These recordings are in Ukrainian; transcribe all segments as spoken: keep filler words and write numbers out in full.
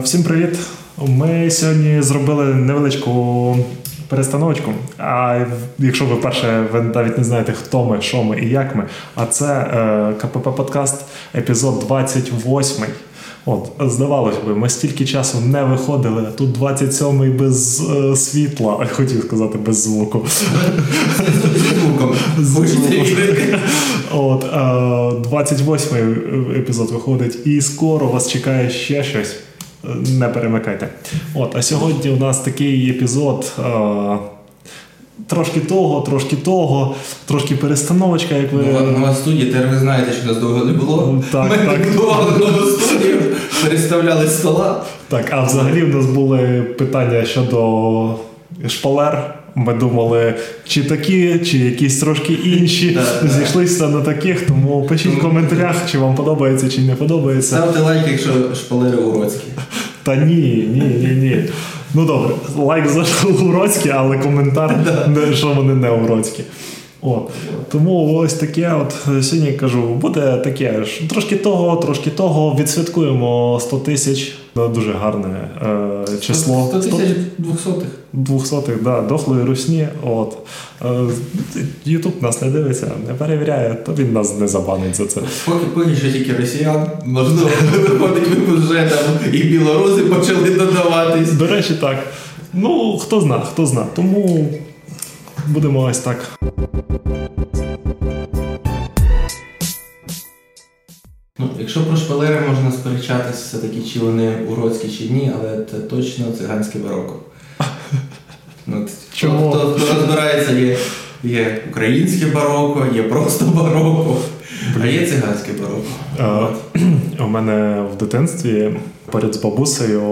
Всім привіт! Ми сьогодні зробили невеличку перестановочку. А якщо ви перше, ви навіть не знаєте, хто ми, що ми і як ми, а це е, КПП-подкаст, епізод двадцять восьмий. От, здавалось би, ми стільки часу не виходили, а тут двадцять сьомий без е, світла, хотів сказати без звуку. З звуком. От, е, двадцять восьмий епізод виходить, і скоро вас чекає ще щось. Не перемикайте. От, а сьогодні у нас такий епізод е, трошки того, трошки того, трошки перестановочка, як ви... Нова, нова студія, тепер ви знаєте, що нас довго не було. Так, Ми так. будували нову студію, переставляли стола. Так, а взагалі в нас були питання щодо шпалер. Ми думали, чи такі, чи якісь трошки інші. Зійшлися на таких, тому пишіть в коментарях, чи вам подобається, чи не подобається. Ставте лайк, якщо шпалери уродські. Та ні, ні, ні, ні. Ну добре, лайк за уродські, але коментар, що вони не уродські. От. Тому ось таке, от сьогодні кажу, буде таке ж, трошки того, трошки того, відсвяткуємо сто тисяч, дуже гарне е, число. сто тисяч двохсотих. Двохсотих, да, дохлої русні, от. Ютуб нас не дивиться, не перевіряє, то він нас не забанить за це. Поки, поки що тільки росіян, можливо, виходить випуск вже там, і білоруси почали додаватись. До речі, так. Ну, хто зна, хто зна. Тому будемо ось так. Ну, якщо про шпалери можна сперечатися, все-таки чи вони уродські чи ні, але це точно циганське бароко. Ну, Чому? Хто, хто, хто розбирається, є, є українське бароко, є просто бароко, а є циганське бароко. А, у мене в дитинстві поряд з бабусею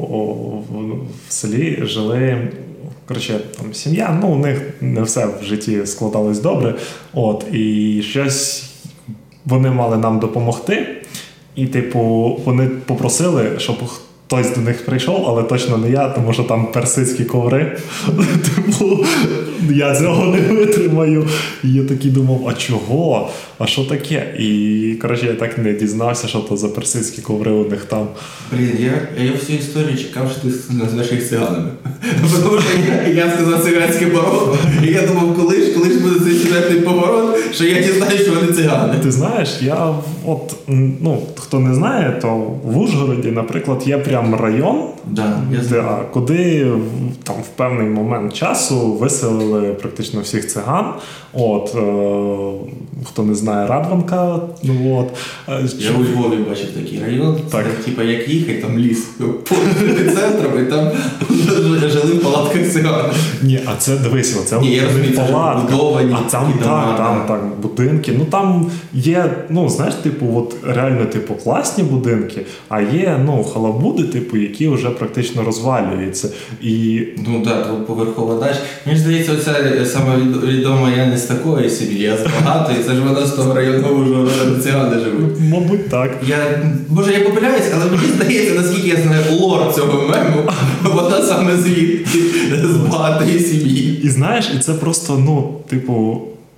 в селі жили, коротше, там сім'я, ну у них не все в житті складалось добре, от, і щось вони мали нам допомогти, і, типу, вони попросили, щоб хтось до них прийшов, але точно не я, тому що там персидські коври. Типу, я цього не витримаю. І я такий думав, а чого? А що таке? І, коротше, я так не дізнався, що то за персидські коври у них там. Блін, я, я всю історію чекав, що ти назвеш їх циганами. Тому що я, я сказав циганське бароко, і я думав, коли ж, коли ж буде цей сюжетний поворот, що я дізнаюсь, що вони цигани. Ти знаєш, я от, ну, хто не знає, то в Ужгороді, наприклад, є прям район, да, де, куди там в певний момент часу виселили практично всіх циган. От, е, хто не знає, Радванка. Ну, от. Я у Львові бачив такий район, так. Це, типа, як їхати, там ліс по центром, і там жили в палатках цигани. Ні, а це, дивись, це Ні, я розумію, це будовані. А там, так, дома, там, так, будинки. Ну, там є, ну, знаєш, типу, от реально, типу, класні будинки, а є, ну, халабуди, типу, які вже практично розвалюються. І... Ну, так, да, поверхова дача. Мені здається, оця саме відома я не з такої собі, я з багатої, це ж вона з того району Ужгорода, де цигани живуть. Мабуть, так. Я, боже, я помиляюсь, але мені здається, наскільки я знаю лор цього мему, вона саме звідти, з багатої сім'ї. І знаєш, і це просто, ну, типу,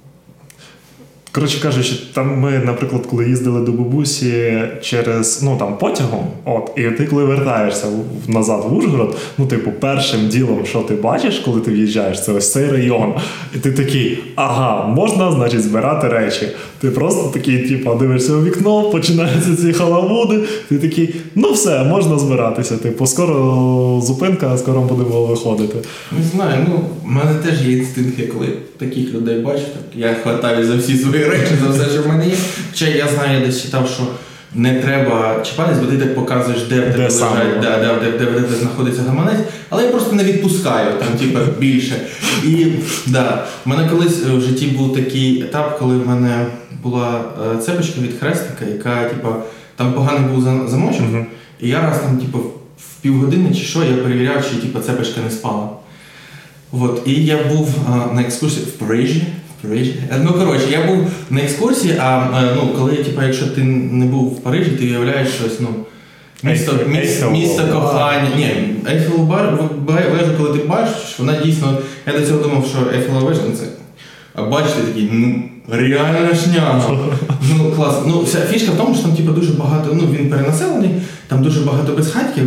коротше кажучи, там ми, наприклад, коли їздили до бабусі через, ну, там, потягом, от, і ти коли вертаєшся назад в Ужгород, ну, типу, першим ділом, що ти бачиш, коли ти в'їжджаєш, це ось цей район. І ти такий, ага, можна, значить, збирати речі. Ти просто такий, типу, дивишся у вікно, починаються ці халабуди, ти такий, ну, все, можна збиратися, типу, скоро зупинка, скоро будемо виходити. Не знаю, ну, в мене теж є інстинкт, я коли таких людей бачу, так, я хватаю за всі свої речі, за все, що в мене є. Хоча я знаю, я десь читав, що не треба чіпатись, бо ти так показуєш, де в тебе лежать, де, де, де, де, де, де знаходиться гаманець, але я просто не відпускаю, там, типу, більше. І, да, в мене колись в житті був такий етап, коли в мене була цепочка від хрестика, яка, типу, там поганий був замочок, uh-huh. і я раз там, типу, в півгодини чи що, я перевіряв, чи, типу, цепочка не спала. От, і я був а, на екскурсії в Парижі. Ну, коротше, я був на екскурсії, а ну, коли, типу, якщо ти не був в Парижі, ти уявляєш щось, ну, місто, місто, місто кохання. Ні, Ейфелеву вежу, коли ти бачиш, вона дійсно, я до цього думав, що Ейфелева вежа, це, а бачите, такий, ну, реально шняга. Ну, класно. Ну, вся фішка в тому, що там, типу, дуже багато, ну, він перенаселений, там дуже багато безхатьків,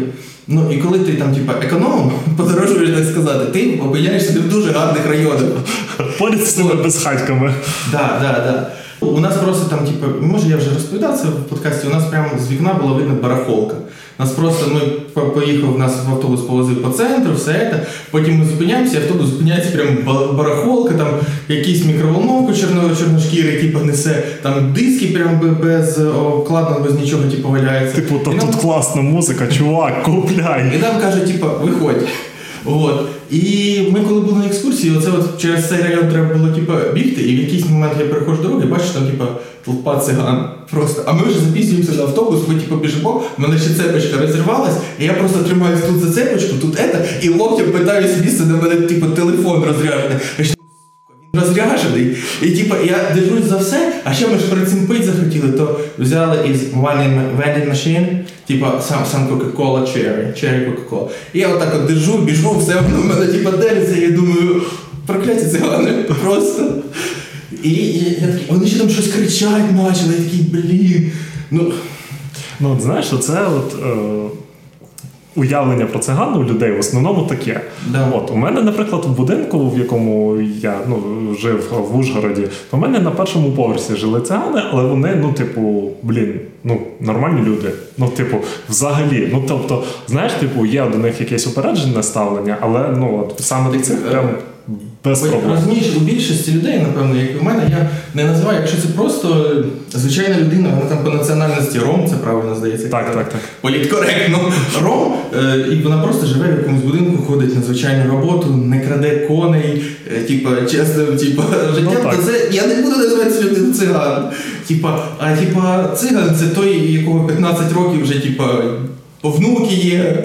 Ну, і коли ти там, типа, економом, подорожуєш, так сказати, ти опиняєшся в дуже гарних районах. Поряд з тими безхатьками. Так, так, так. У нас просто там, типу, може я вже розповідав це в подкасті, у нас прямо з вікна була видно барахолка. Нас просто, ми поїхав, нас в автобус повозив по центру, все це, потім ми зупиняємося, автобус зупиняється прямо барахолка, там якийсь мікроволновку чорно, чорношкірий, типу, несе, там диски прямо без обкладно, без нічого, типу, валяється. Типу, то, нам... тут класна музика, чувак, купляй. І нам каже, типу, виходь. От. І ми коли були на екскурсії, оце от через цей район треба було типу, бігти, і в якийсь момент я переходжу дорогу і бачу, там типу, толпа циган. Просто. А ми вже запізнюємося на автобус, ми типу, біжимо, в мене ще цепочка розірвалась, і я просто тримаюсь тут за цепочку, тут ета, і локтем питаюся місце, де в мене типу, телефон розряджений. Він розряджений. І типу, я держусь за все, а ще ми ж перед цим пить захотіли, то взяли із vending machine, типа сам, сам Coca-Cola Cherry, Cherry Coca-Cola. І я отак от держу, біжу, все воно в мене типа дериться, і я думаю, прокляті цигани, просто. І, і я такий, вони ще там щось кричать почали, я такий, блін. Ну, ну от знаєш, оце от... Е... уявлення про циган у людей в основному таке. Да. От, у мене, наприклад, в будинку, в якому я ну, жив в Ужгороді, то в мене на першому поверсі жили цигани, але вони, ну, типу, блін, ну, нормальні люди. Ну, типу, взагалі. Ну, тобто, знаєш, типу, є до них якесь упереджене ставлення, але, ну, от, саме до цих прям без проблем. Розумієш, у більшості людей, напевно, як і в мене, я не називаю, якщо це просто звичайна людина, вона там по національності ром, це правильно здається. Так, так, так. Політкоректно. Ром, е, і вона просто живе в якомусь будинку, ходить на звичайну роботу, не краде коней, е, типа, чесно, типа, життя, ну, то це, я не буду називати цю людину циган. Типа, а типа, циган це той, якого п'ятнадцять років вже, типа, внуки є.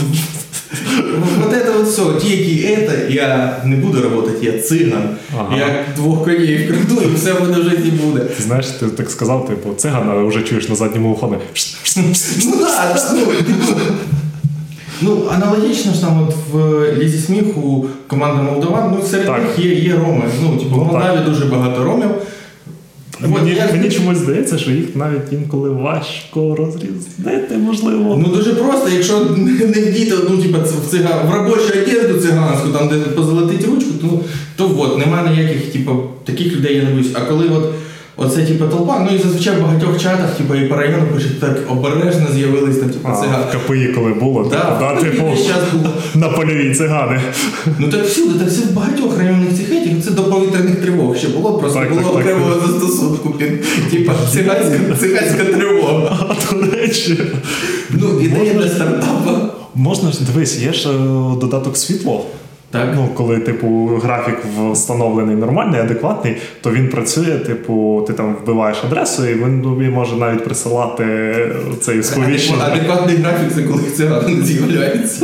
Вот это вот все, ті, які это, я не буду працювати, я циган. Ага. Я двох коней вкраду і все буде в житті буде. Ти знаєш, ти так сказав, типу, циган, а вже чуєш на задньому уході. Ну так, да, ну, типу. Ну, аналогічно ж там от в Лізі сміху команда Молдаван, ну серед так. них є, є роми. Ну, типу, в Молдаві дуже багато ромів. Мені, я... мені чомусь здається, що їх навіть інколи важко розрізнити, можливо. Ну дуже просто, якщо не вдіти, ну, типу, в, цига... в робочу одежду циганську, там, де позолотить ручку, то, то от, немає ніяких, типу, таких людей я не боюсь. А коли от, оце, типу, толпа, ну і зазвичай в багатьох чатах, типу, і по району пишуть, так обережно з'явились там, типу, цигани. В КПІ коли було, да, да, типу, було. на польовій цигани. Ну так всюди, так все в багатьох районних цехетів, це до повітряних тривог ще було, просто так, було окремого застосунку, типу, циганська, циганська тривога. А до речі, ну, ідея для стартапу. Можна ж, дивись, є ж додаток світло. Так. Ну, коли, типу, графік встановлений нормальний, адекватний, то він працює, типу, ти там вбиваєш адресу, і він тобі може навіть присилати цей сповіщення. Адекватний графік – це коли цигани не з'являються.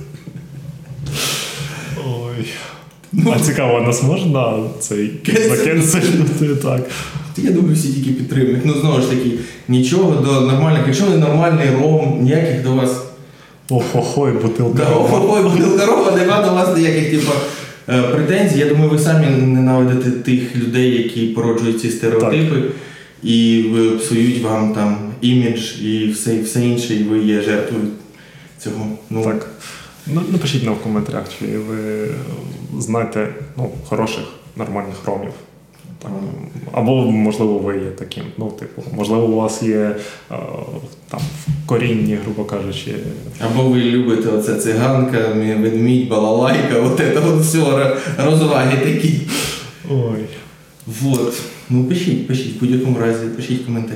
Ой. Ну, а цікаво, а нас можна цей закенселити, так? Я думаю, всі тільки підтримують. Ну, знову ж таки, нічого до нормальних, якщо не нормальний ром, ніяких до вас... Охохой, бутилка да, рома. Охохой, бутилка рома, нема до вас ніяких типу, претензій. Я думаю, ви самі ненавидите тих людей, які породжують ці стереотипи так. І псують вам там імідж і все, все інше, і ви є жертвою цього. Ну, так. Ну, напишіть нам в коментарях, чи ви знаєте ну, хороших, нормальних ромів. Так. Або, можливо, ви є таким. Ну, типу, можливо, у вас є е, там корінні, грубо кажучи. Або ви любите оце циганка, ведмідь, балалайка, от це от все, розваги такі. Ой. Вот. Ну, пишіть, пишіть, в будь-якому разі, пишіть коментарі.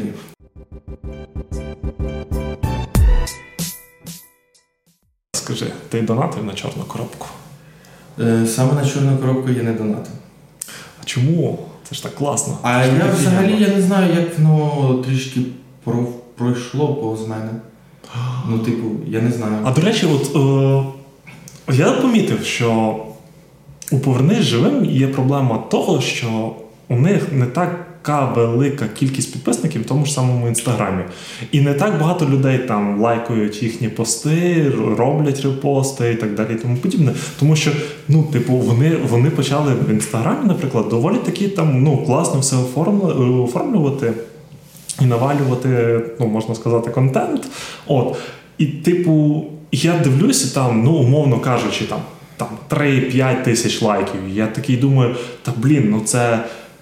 Скажи, ти донатив на чорну коробку? Е, саме на чорну коробку я не донатив. А чому? Це ж так класно. А що я взагалі я не знаю, як воно трішки про, пройшло повз мене. Ну, типу, я не знаю. А до речі, от е, я помітив, що у «Повернись живим» є проблема того, що у них не така велика кількість підписників в тому ж самому Інстаграмі. І не так багато людей там лайкають їхні пости, роблять репости і так далі і тому подібне. Тому що, ну, типу, вони, вони почали в Інстаграмі, наприклад, доволі таки там, ну, класно все оформлювати і навалювати, ну, можна сказати, контент. От. І, типу, І я дивлюся там, ну, умовно кажучи, там, там три-п'ять тисяч лайків. І я такий думаю, та блін, ну це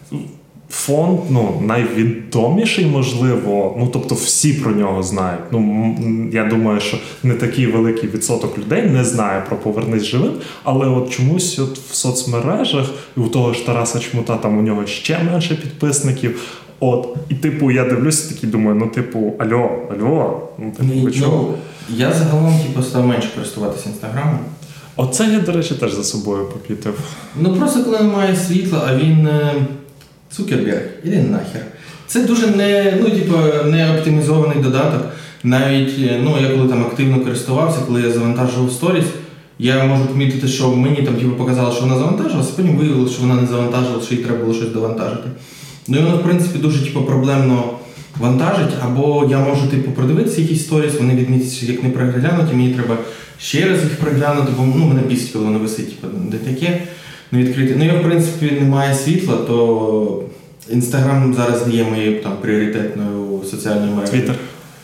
фонд, ну, найвідоміший, можливо, ну, тобто всі про нього знають. Ну, я думаю, що не такий великий відсоток людей не знає про «Повернись живим», але от чомусь от в соцмережах, і у того ж Тараса Чмута, там у нього ще менше підписників. От, і типу, я дивлюся, такий думаю, ну, типу, альо, альо, ну, типу, ви чого? Ну, я загалом, типу, став менше користуватися Інстаграмом. Оце я, до речі, теж за собою попітив. Ну, просто коли немає світла, а він... Цукерберг, іди нахер. Це дуже не, ну, типу, не оптимізований додаток. Навіть, ну, я коли там активно користувався, коли я завантажував сторіс, я можу помітити, що мені там типу, показало, що вона завантажилася, потім виявилося, що вона не завантажилася, що їй треба було щось довантажити. Ну і воно, в принципі, дуже типу, проблемно вантажить, або я можу типу, продивитися якісь сторіс, вони відмітяться як не переглянуті, мені треба ще раз їх переглянути, бо ну, мене бісить, коли воно висить, типу, де таке. Не відкрити. Ну, як, в принципі, немає світла, то Інстаграм зараз не є моєю там, пріоритетною соціальною мережею. Твіттер?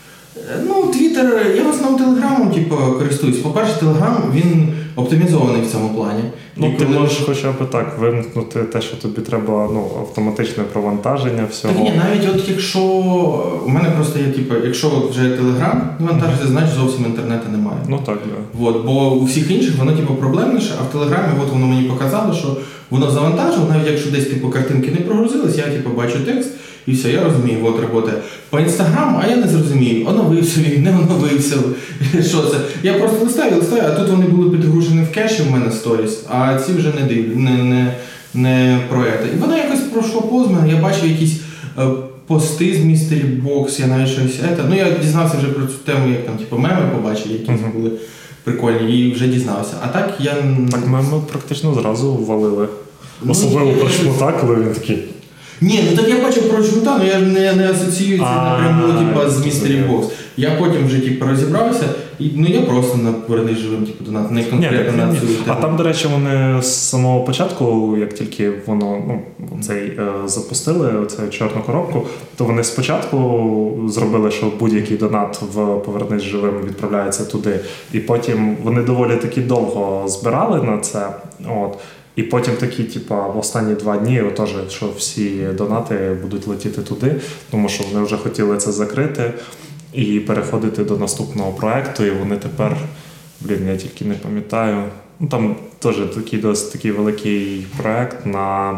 Ну, Твіттер, я в основному Телеграмом типу, користуюсь. По-перше, Телеграм, він оптимізований в цьому плані. Ну, ти можеш хоча б так вимкнути те, що тобі треба, ну, автоматичне провантаження всього. Так ні, навіть от якщо, у мене просто є, типу, якщо вже Телеграм не вантажиться, значить зовсім інтернету немає. Ну так, да. Вот, бо у всіх інших воно, типу, проблемніше, а в Телеграмі от воно мені показало, що воно завантажило, навіть якщо десь, типу, картинки не прогрузились, я, типу, бачу текст, і все, я розумію, от робота. По Інстаграму, а я не зрозумію, оновився він, не оновився, що це. Я просто листаю, листаю, а тут вони були підгружені в кеші в мене сторіс, а ці вже не дивлю, не, не, не про це. І воно якось пройшло повз мене, я бачив якісь е, пости з містері Бокс, я навіть щось, це. Ну я дізнався вже про цю тему, як там, типу, меми побачив, які uh-huh. були прикольні, і вже дізнався. А так я... Так меми практично зразу ввалили. Особливо про Чмута, коли він такий... Ні, ну так я бачив про Чмута, але я не, не асоціюю це напряму типу, з містері Бокс. Я потім вже типу, розібрався, і ну я просто на «Повернись живим», типу, донат, не конкретно на цю тему. А там, до речі, вони з самого початку, як тільки воно, ну, цей, е, запустили цю чорну коробку, то вони спочатку зробили, що будь-який донат в «Повернись живим» відправляється туди. І потім вони доволі таки довго збирали на це. От. І потім такі, типа, в останні два дні, отож, що всі донати будуть летіти туди, тому що вони вже хотіли це закрити і переходити до наступного проекту, і вони тепер, блін, я тільки не пам'ятаю, ну там теж такий досить такий великий проект на,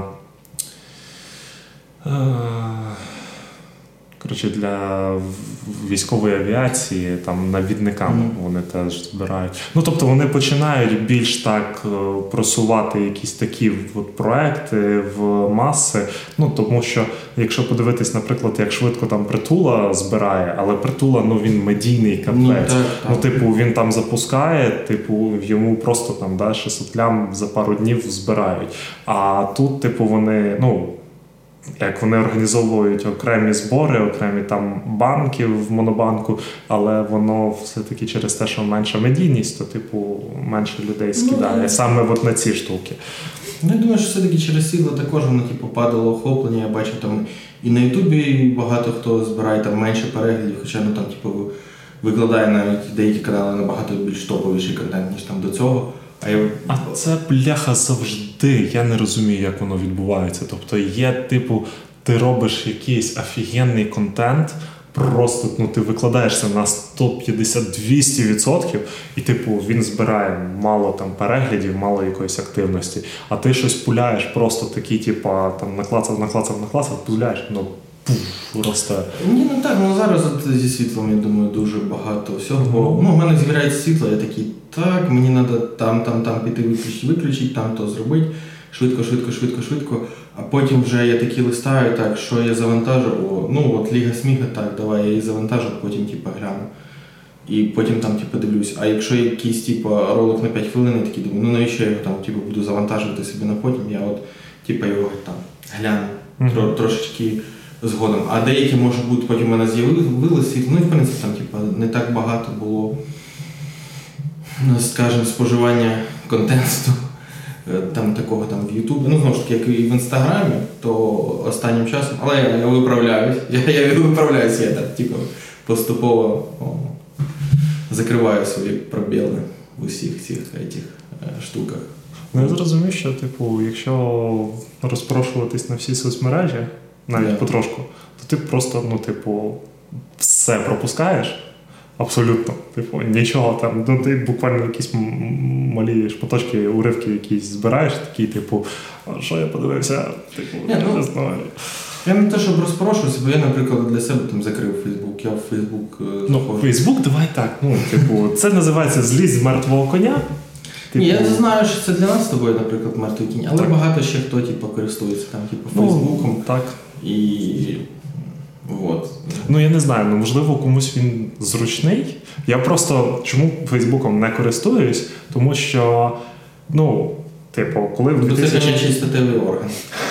коротше, для військової авіації, там навідниками mm. вони теж збирають. Ну, тобто вони починають більш так просувати якісь такі от проекти в маси. Ну, тому що, якщо подивитись, наприклад, як швидко там Притула збирає, але Притула, ну, він медійний капець. Mm, так, так. Ну, типу, він там запускає, типу, йому просто там, да, шістсот лям за пару днів збирають. А тут, типу, вони, ну, як вони організовують окремі збори, окремі там банки в Монобанку, але воно все-таки через те, що менша медійність, то, типу, менше людей скидає. Ну, саме от на ці штуки. Ну, я думаю, що все-таки через світло також воно, типу, падало охоплення. Я бачу там і на Ютубі багато хто збирає там менше переглядів, хоча, ну, там, типу, викладає навіть деякі канали набагато більш топовіший контент, ніж там до цього. А, я... а це, бляха, завжди. Я не розумію, як воно відбувається. Тобто є, типу, ти робиш якийсь офігенний контент, просто, ну, ти викладаєшся на сто п'ятдесят - двісті відсотків, і, типу, він збирає мало там переглядів, мало якоїсь активності. А ти щось пуляєш просто такий, типу, там, наклацав, наклацав, наклацав, пуляєш, ну, пуф, росте. Ні, ну так, ну зараз от зі світлом, я думаю, дуже багато всього. Бо, ну, в мене з'являється світло, я такий, так, мені треба там, там, там піти виключити, виключити, там то зробити. Швидко, швидко, швидко, швидко. А потім вже я такі листаю, так, що я завантажу, о, ну от Ліга Сміха, так, давай я її завантажу, потім типу гляну. І потім там типу дивлюсь. А якщо якийсь типу ролик на п'ять хвилин, я такий думаю, ну навіщо я його там типу буду завантажувати собі на потім, я от типу його там гляну mm-hmm. трошечки згодом. А деякі, може бути, потім в мене з'явилися, ну і в принципі там типу не так багато було, ну, скажімо, споживання контенту. Там такого там в Ютубі, ну знову ж таки, як і в Інстаграмі, то останнім часом, але я, я виправляюсь, я, я виправляюсь, я так, типу, поступово о, закриваю свої пробіли в усіх цих этих, е, штуках. Ну, я зрозумів, що, типу, якщо розпрошуватись на всі соцмережі, навіть yeah. потрошку, то ти просто, ну, типу, все пропускаєш. Абсолютно. Типу, нічого там. Ну, ти буквально якісь малі шматочки, уривки якісь збираєш, такі, типу, що я подивився? Типу, я не ну, знаю. Я не те, щоб розпрошувався, бо я, наприклад, для себе там закрив Фейсбук. Я в Фейсбук Ну, Фейсбук, давай так. Ну, типу, це називається злізь з мертвого коня. Типу... Ні, я знаю, що це для нас з тобою, наприклад, мертвий кінь, але так. багато ще хто, типу, користується там, типу, Фейсбуком. Ну, так. І... Вот. Ну, я не знаю, ну, можливо, комусь він зручний. Я просто чому Фейсбуком не користуюсь, тому що, ну, типу, коли в дві тисячі... Це чистотевий орган.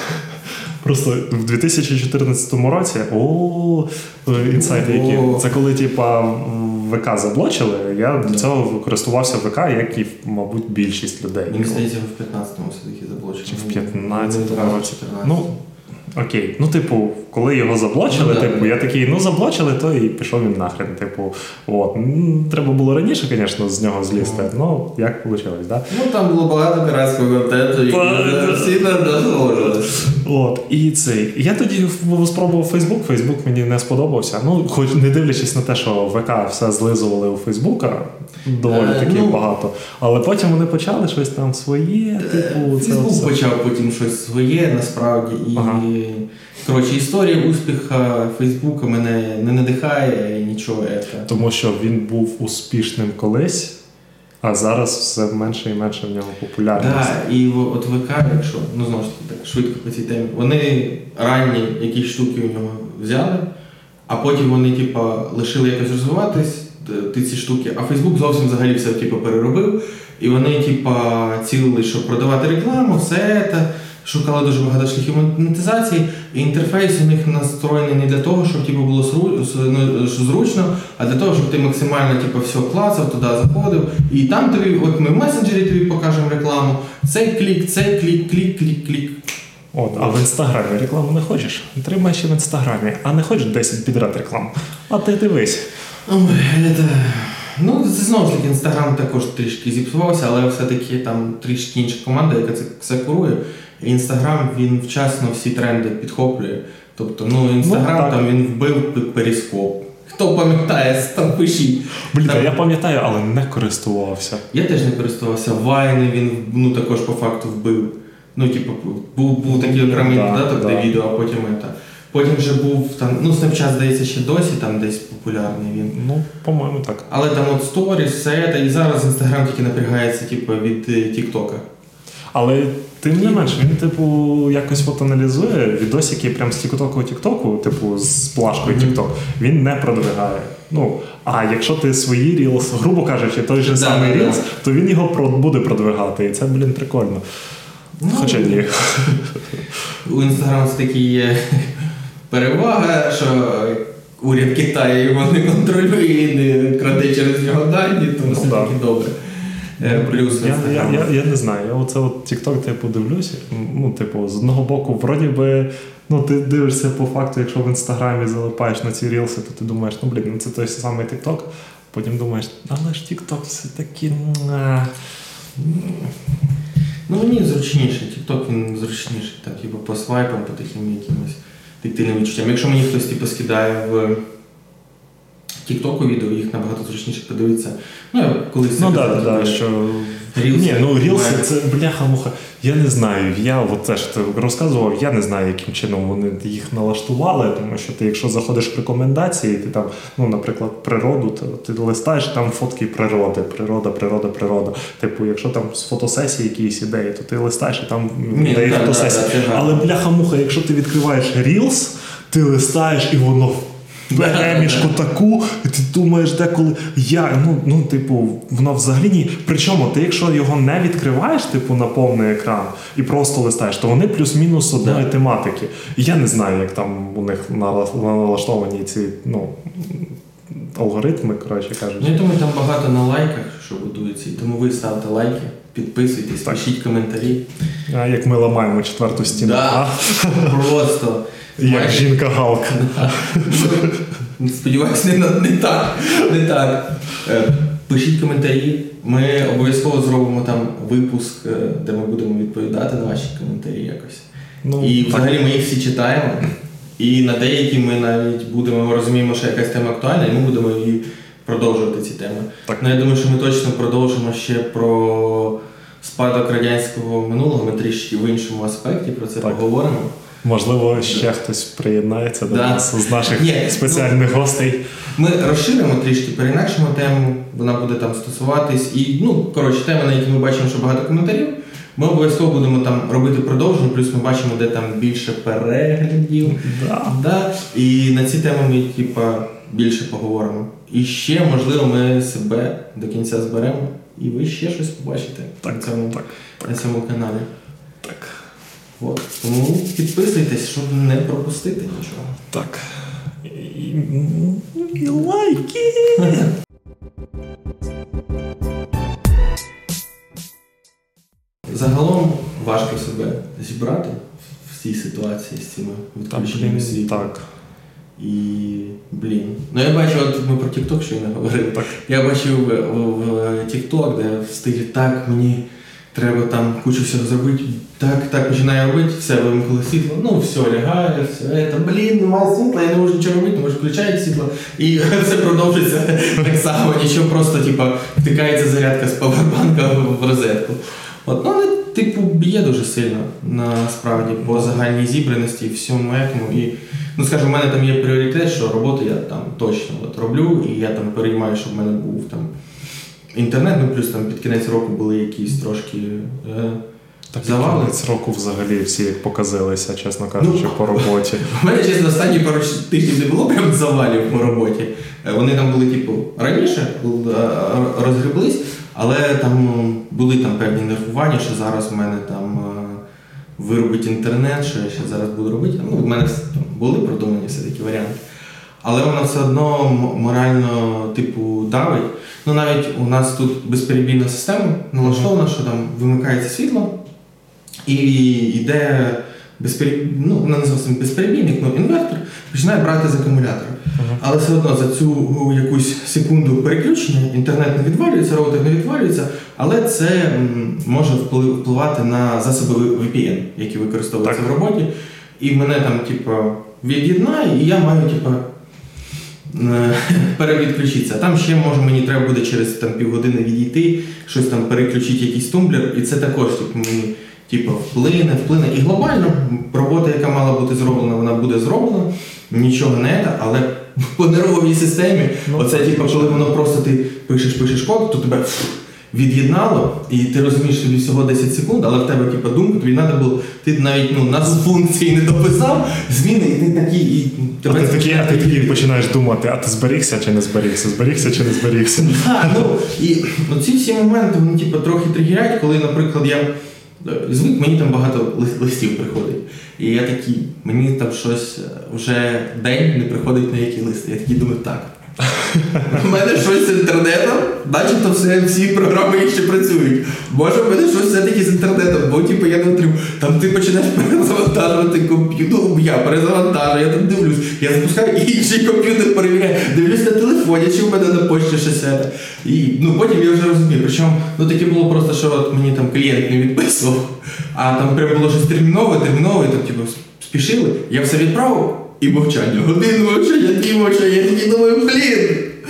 Просто в дві тисячі чотирнадцятому році, о, інсайти які. Це коли, типа, ВК заблочили, я до цього користувався ВК, як і, мабуть, більшість людей. Мені здається, в п'ятнадцятому все-таки заблочили. Чи в п'ятнадцятому році. Ну, окей. Ну, типу, коли його заблочили, ну, типу, я такий, ну, заблочили, то і пішов він нахрен. Типу, от. Треба було раніше, звісно, з нього злізти, але ну, як вийшло, так? Да? Ну, там було багато піратського контенту, і всі не дозволили. От, і цей. Я тоді спробував Фейсбук, Фейсбук мені не сподобався. Ну, хоч не дивлячись на те, що ВК все злизували у Фейсбука, доволі е, таки ну, багато. Але потім вони почали щось там своє, типу, це Фейсбук все. почав потім щось своє, насправді, і... Ага. Коротше, історія успіху Фейсбука мене не надихає і нічого. Это. Тому що він був успішним колись, а зараз все менше і менше в нього популярність. Так, да, і от ВК, якщо, ну знову ж таки, так швидко по цій темі, вони ранні якісь штуки у нього взяли, а потім вони, типа, лишили якось розвиватись, ті ці штуки, а Фейсбук зовсім взагалі все, типа, переробив, і вони, типа, цілили, щоб продавати рекламу, все це, шукали дуже багато шляхів монетизації, і інтерфейс у них настроєний не для того, щоб типу, було зручно, а для того, щоб ти максимально типу, все клацав, туди заходив. І там тобі, от ми в месенджері тобі покажемо рекламу, цей клік, цей клік, клік, клік, клік. От, а в Інстаграмі рекламу не хочеш? Тримай ще в Інстаграмі, а не хочеш десять підряд рекламу? А ти дивись. Ой, це... Ну, це знову ж таки, Інстаграм також трішки зіпсувався, але все-таки там трішки інша команда, яка це все курує. Інстаграм, він вчасно всі тренди підхоплює. Тобто, ну, Інстаграм, ну, там він вбив перископ. Хто пам'ятає, там пишіть. Блін, там... я пам'ятаю, але не користувався. Я теж не користувався. Вайни він, ну, також по факту вбив. Ну, типу, був, був такий окремий да, додаток, да. де відео, а потім це. Потім вже був там, ну, Snapchat, здається, ще досі там десь популярний він. Ну, по-моєму, так. Але там от сторіс, все це, і зараз Інстаграм тільки напрягається, типу, від Тіктока. Але тим не менш, він, типу, якось от аналізує відосики прям з Тіктоку Тіктоку, типу, з плашкою Тікток, mm-hmm. він не продвигає. Ну, а якщо ти свої Reels, грубо кажучи, той же да, самий Reels, да. то він його про, буде продвигати, і це, блін, прикольно. Ну, хоча ні. У Інстаграму все-таки є перевага, що уряд Китаю його не контролює і не краде через нього дані, тому ну, все-таки да. добре. Плюс я, я, я, я не знаю, я оце от TikTok типу дивлюся, ну, типу, з одного боку, вроді би, ну, ти дивишся по факту, якщо в Інстаграмі залипаєш на ці рілси, то ти думаєш, ну, блін, ну, це той самий TikTok, потім думаєш, але ж TikTok все-таки... Ну, мені зручніше, TikTok він зручніший, так, типу, по свайпам, по таким якимось тактильним відчуттям. Якщо мені хтось, типу, скидає в Тіктоку відео, їх набагато зручніше подивитися. Ну, я колись... Ну, так, так, так, що... Reels, Ні, ну, Рілси, це, бляха-муха, я не знаю, я от це ж ти розказував, я не знаю, яким чином вони їх налаштували, тому що ти, якщо заходиш в рекомендації, ти там, ну, наприклад, природу, ти, ти листаєш, там фотки природи, природа, природа, природа. Типу, якщо там з фотосесії якісь ідеї, то ти листаєш, і там ідеї да, фотосесії. Да, да, Але, бляха-муха, якщо ти відкриваєш Reels, ти листаєш, і воно перемішку таку, і ти думаєш деколи, я, ну, ну, типу, воно взагалі ні. Причому ти, якщо його не відкриваєш, типу, на повний екран і просто листаєш, то вони плюс-мінус одної да. тематики. І я не знаю, як там у них налаштовані ці, ну, алгоритми, коротше кажучи. Ну, я думаю, там багато на лайках, що будується, і тому ви ставте лайки, підписуйтесь, так. пишіть коментарі. А як ми ламаємо четверту стіну. Да, просто. Як жінка-галка. Сподіваюсь, не, не так. Не так. Пишіть коментарі. Ми обов'язково зробимо там випуск, де ми будемо відповідати на ваші коментарі якось. Ну, і взагалі ми їх всі читаємо. І на деякі ми навіть будемо, ми розуміємо, що якась тема актуальна, і ми будемо її продовжувати, ці теми. Так. Ну, я думаю, що ми точно продовжимо ще про спадок радянського минулого, ми трішки в іншому аспекті про це так. поговоримо. Можливо, ще хтось приєднається до да. нас з наших Є. спеціальних ну, гостей. Ми розширимо трішки, перенакшимо тему, вона буде там стосуватись. І, ну, коротше, теми, на які ми бачимо, що багато коментарів, ми обов'язково будемо там робити продовження, плюс ми бачимо, де там більше переглядів. Да. Да. І на ці теми ми, типа, більше поговоримо. І ще, можливо, ми себе до кінця зберемо, і ви ще щось побачите так, на, цьому, так, так. на цьому каналі. Так. От. Тому підписуйтесь, щоб не пропустити нічого. Так. І, і лайки! Загалом важко себе зібрати в цій ситуації з цими відключеннями світла. Так. І, блін. Ну я бачив, от ми про TikTok щойно говорили. Так. Я бачив в, в, в TikTok, де в стилі так, мені треба там кучу всього зробити, так, так починаю робити, все, вимкнули світло, ну все, лягає, все, це, блін, немає світла, я не можу нічого робити, не можу включати світло, і все продовжується так само, нічого, просто, типа, втикається зарядка з павербанка в розетку. От, ну, але, типу, б'є дуже сильно, насправді, по загальній зібраності і всьому якому, і, ну, скажімо, в мене там є пріоритет, що роботу я там точно от, роблю, і я там переймаю, щоб в мене був там інтернет, ну плюс там під кінець року були якісь трошки е, так, завали. Під кінець року взагалі всі як показилися, чесно кажучи, ну, по роботі. У мене, чесно, останні пару тижнів не було прям завалів по роботі. Вони там були, типу, раніше розгреблись, але там були там певні нервування, що зараз в мене там виробить інтернет, що я ще зараз буду робити. Ну, в мене там були продумані все такі варіанти. Але воно все одно морально, типу, давить. Ну, навіть у нас тут безперебійна система налаштована, що там вимикається світло і йде безперебійник, ну, вона називається безперебійник, ну, інвертор, починає брати з акумулятора. Uh-huh. Але все одно за цю якусь секунду переключення інтернет не відвалюється, роутер не відвалюється, але це м, може впливати на засоби ві пі ен, які використовуються так. в роботі. І мене там, типу, від'єднає, і я маю, типу, перевідключитися. Там ще, може, мені треба буде через там, півгодини відійти, щось там переключити, якийсь тумблер, і це також типу, мені типу, вплине, вплине. І глобально робота, яка мала бути зроблена, вона буде зроблена, нічого не є, але по нервовій системі, ну, оце, типу, коли воно просто ти пишеш, пишеш код, то тебе від'єднало, і ти розумієш, тобі всього десять секунд, але в тебе типу, думка, тобі треба було, ти навіть ну, назву функції не дописав, зміни, і ти такий, і тебе а ти такий, а ти такий починаєш думати, а ти зберігся чи не зберігся, зберігся чи не зберігся. Так, ну, і ну, ці всі моменти, вони типу, трохи тригерять, коли, наприклад, я звик, мені там багато листів приходить. І я такий, мені там щось вже день не приходить на які листи. Я такий думаю, так. У мене щось з інтернетом, начебто все, всі програми ще працюють. Може, в мене щось все-таки з інтернетом, бо типу, я не отримую. Там ти починаєш перезавантажувати комп'ютер, ну, я перезавантажую, я там дивлюсь, я запускаю інший комп'ютер, перевіряю, дивлюсь на телефоні, чи в мене на почті щось це. І ну, потім я вже розумію, причому ну, таке було просто, що от мені там клієнт не відписував, а там прямо було щось термінове, термінове, там типу, спішили, я все відправив. І мовчання. Годину мовчання, дві мовчання. Я такий думаю, блін.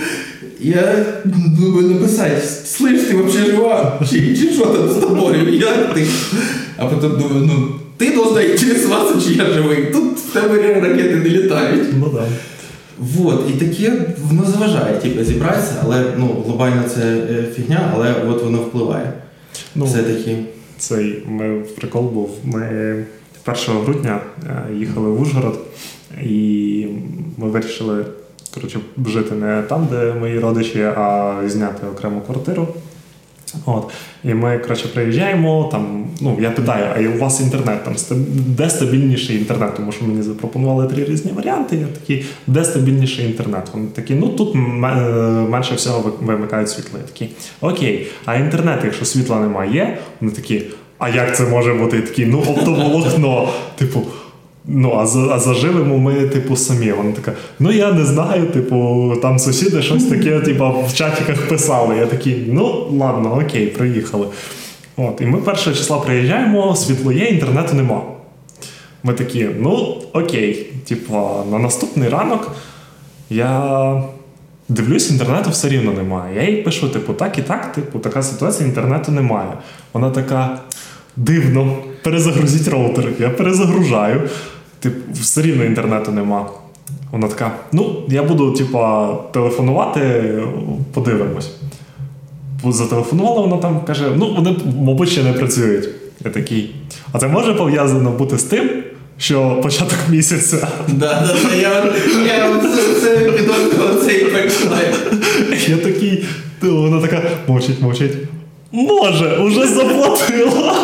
Я думаю написати, слышь, ти взагалі жива? Чи, чи що там з тобою? Як ти? А потім думаю, ну, ти должна інтересуватися, чи я живий. Тут в тебе ракети не літають. Ну так. Вот. І таке, воно заважає, типу, зібратися, але, ну, глобально це фігня, але от воно впливає. Ну, все-таки. Цей, ми, прикол був, ми першого грудня їхали в Ужгород, і ми вирішили, коротше, жити не там, де мої родичі, а зняти окрему квартиру. От. І ми, коротше, приїжджаємо, там, ну, я питаю, а у вас інтернет, там, де стабільніший інтернет? Тому що мені запропонували три різні варіанти, я такий, де стабільніший інтернет? Вони такі, ну, тут менше всього вимикають світло. Я такий, окей, а інтернет, якщо світла немає, є? Вони такі, а як це може бути? Я такий, ну, оптоволокно, типу, Ну, а, за, а заживемо ми, типу, самі. Вона така, ну, я не знаю, типу, там сусіди щось таке, типу, в чатиках писали. Я такий, ну, ладно, окей, приїхали. От, і ми першого числа приїжджаємо, світло є, інтернету нема. Ми такі, ну, окей, типу, на наступний ранок я дивлюсь, інтернету все рівно немає. Я їй пишу, типу, так і так, типу, така ситуація, інтернету немає. Вона така, дивно, перезагрузіть роутер. Я перезагружаю, типу, все рівно інтернету нема. Вона така, ну, я буду, типа, телефонувати, подивимось. Зателефонувала вона там, каже, ну, вони, мабуть, ще не працюють. Я такий, а це може пов'язано бути з тим, що початок місяця? Да, да, да, я, я це підозрював цей переконаю. Я такий, вона така, мовчить, мовчить. Може, уже заплатила.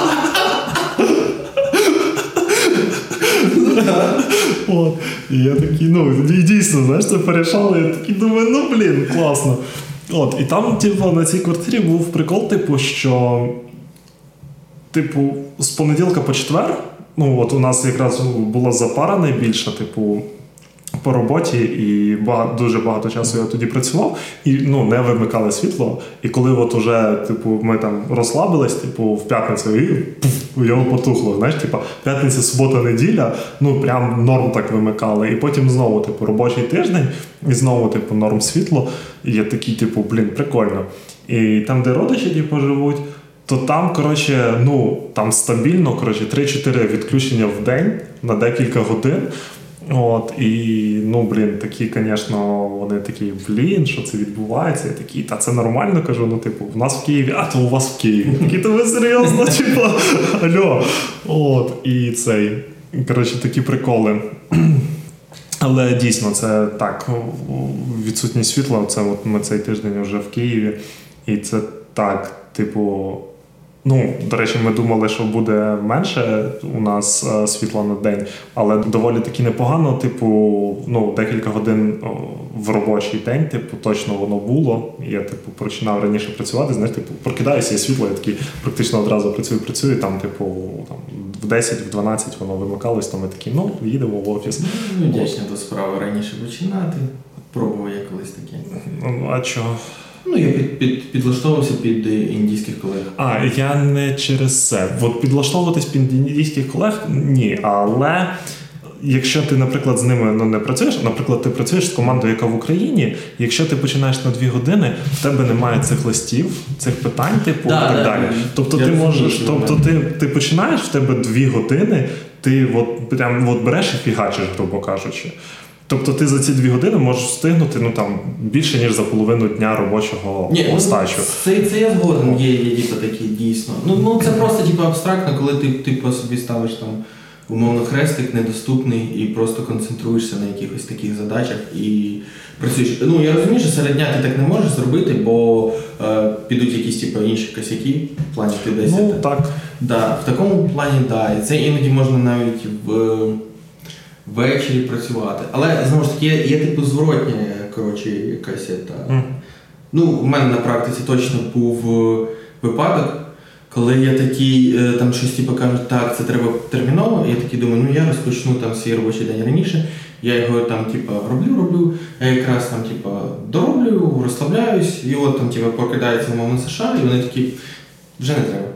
От. І я такий, ну, і дійсно, знаєш, це порішали. Я такий думаю, ну, блін, класно. От, і там, типу, на цій квартирі був прикол, типу, що, типу, з понеділка по четвер, ну, от у нас якраз була запара найбільша, типу, по роботі, і багато, дуже багато часу я тоді працював, і, ну, не вимикали світло. І коли от уже, типу, ми там розслабились, типу, в п'ятницю, і пуф, його потухло, знаєш, типу, п'ятниця, субота, неділя, ну, прям норм так вимикали. І потім знову, типу, робочий тиждень, і знову, типу, норм світло. І я такий, типу, блін, прикольно. І там, де родичі, типу, живуть, то там, коротше, ну, там стабільно, коротше, три-чотири відключення в день на декілька годин. От, і, ну, блін, такі, звісно, вони такі, блін, що це відбувається? Я такий, та це нормально, кажу, ну, типу, в нас в Києві, а то у вас в Києві. Такі, то ви серйозно, типу, алло. От, і цей, коротше, такі приколи. Але дійсно, це так, відсутність світла, це от ми цей тиждень вже в Києві, і це так, типу, ну, до речі, ми думали, що буде менше у нас е, світла на день, але доволі таки непогано, типу, ну, декілька годин о, в робочий день, типу, точно воно було. Я, типу, починав раніше працювати, знаєш, типу, прокидаюся, є світло, я такий практично одразу працюю, працюю, там, типу, там, в десять, в дванадцять воно вимикалось, то ми такі, ну, їдемо в офіс. Ну, вдячна до справи раніше починати. Пробував я колись таке. Ну, а чого? Ну, я під, під, підлаштовувався під індійських колег. А, я не через це. От підлаштовуватись під індійських колег – ні, але якщо ти, наприклад, з ними ну, не працюєш, наприклад, ти працюєш з командою, яка в Україні, якщо ти починаєш на дві години, в тебе немає цих листів, цих питань, типу, да, і так да, далі. да. Тобто я ти можеш, розумію, тобто ти, ти починаєш, в тебе дві години, ти от, прям, от береш і фігачиш, грубо кажучи. Тобто ти за ці дві години можеш встигнути, ну, там, більше, ніж за половину дня робочого Ні, стачу. Це, це я згоден, є, є типу, такі дійсно. Ну, ну це просто типу, абстрактно, коли ти типу, собі ставиш там, умовно, хрестик недоступний і просто концентруєшся на якихось таких задачах і працюєш. Ну, я розумію, що серед дня ти так не можеш зробити, бо е, підуть якісь типу, інші косяки в плані ти десь. Ну, так. Да, в такому плані, да. І це іноді можна навіть в... ввечері працювати. Але, знову ж таки, є, є типу зворотня, коротше, якась та... Mm. Ну, в мене на практиці точно був випадок, коли я такий, там щось типу кажуть, так, це треба терміново, і я такий думаю, ну я розпочну там свій робочий день раніше, я його там, типу, роблю, роблю, я якраз там, типу, дороблю, розслабляюсь, і от там, типу, прокидається мова США, і вони такі, вже не треба.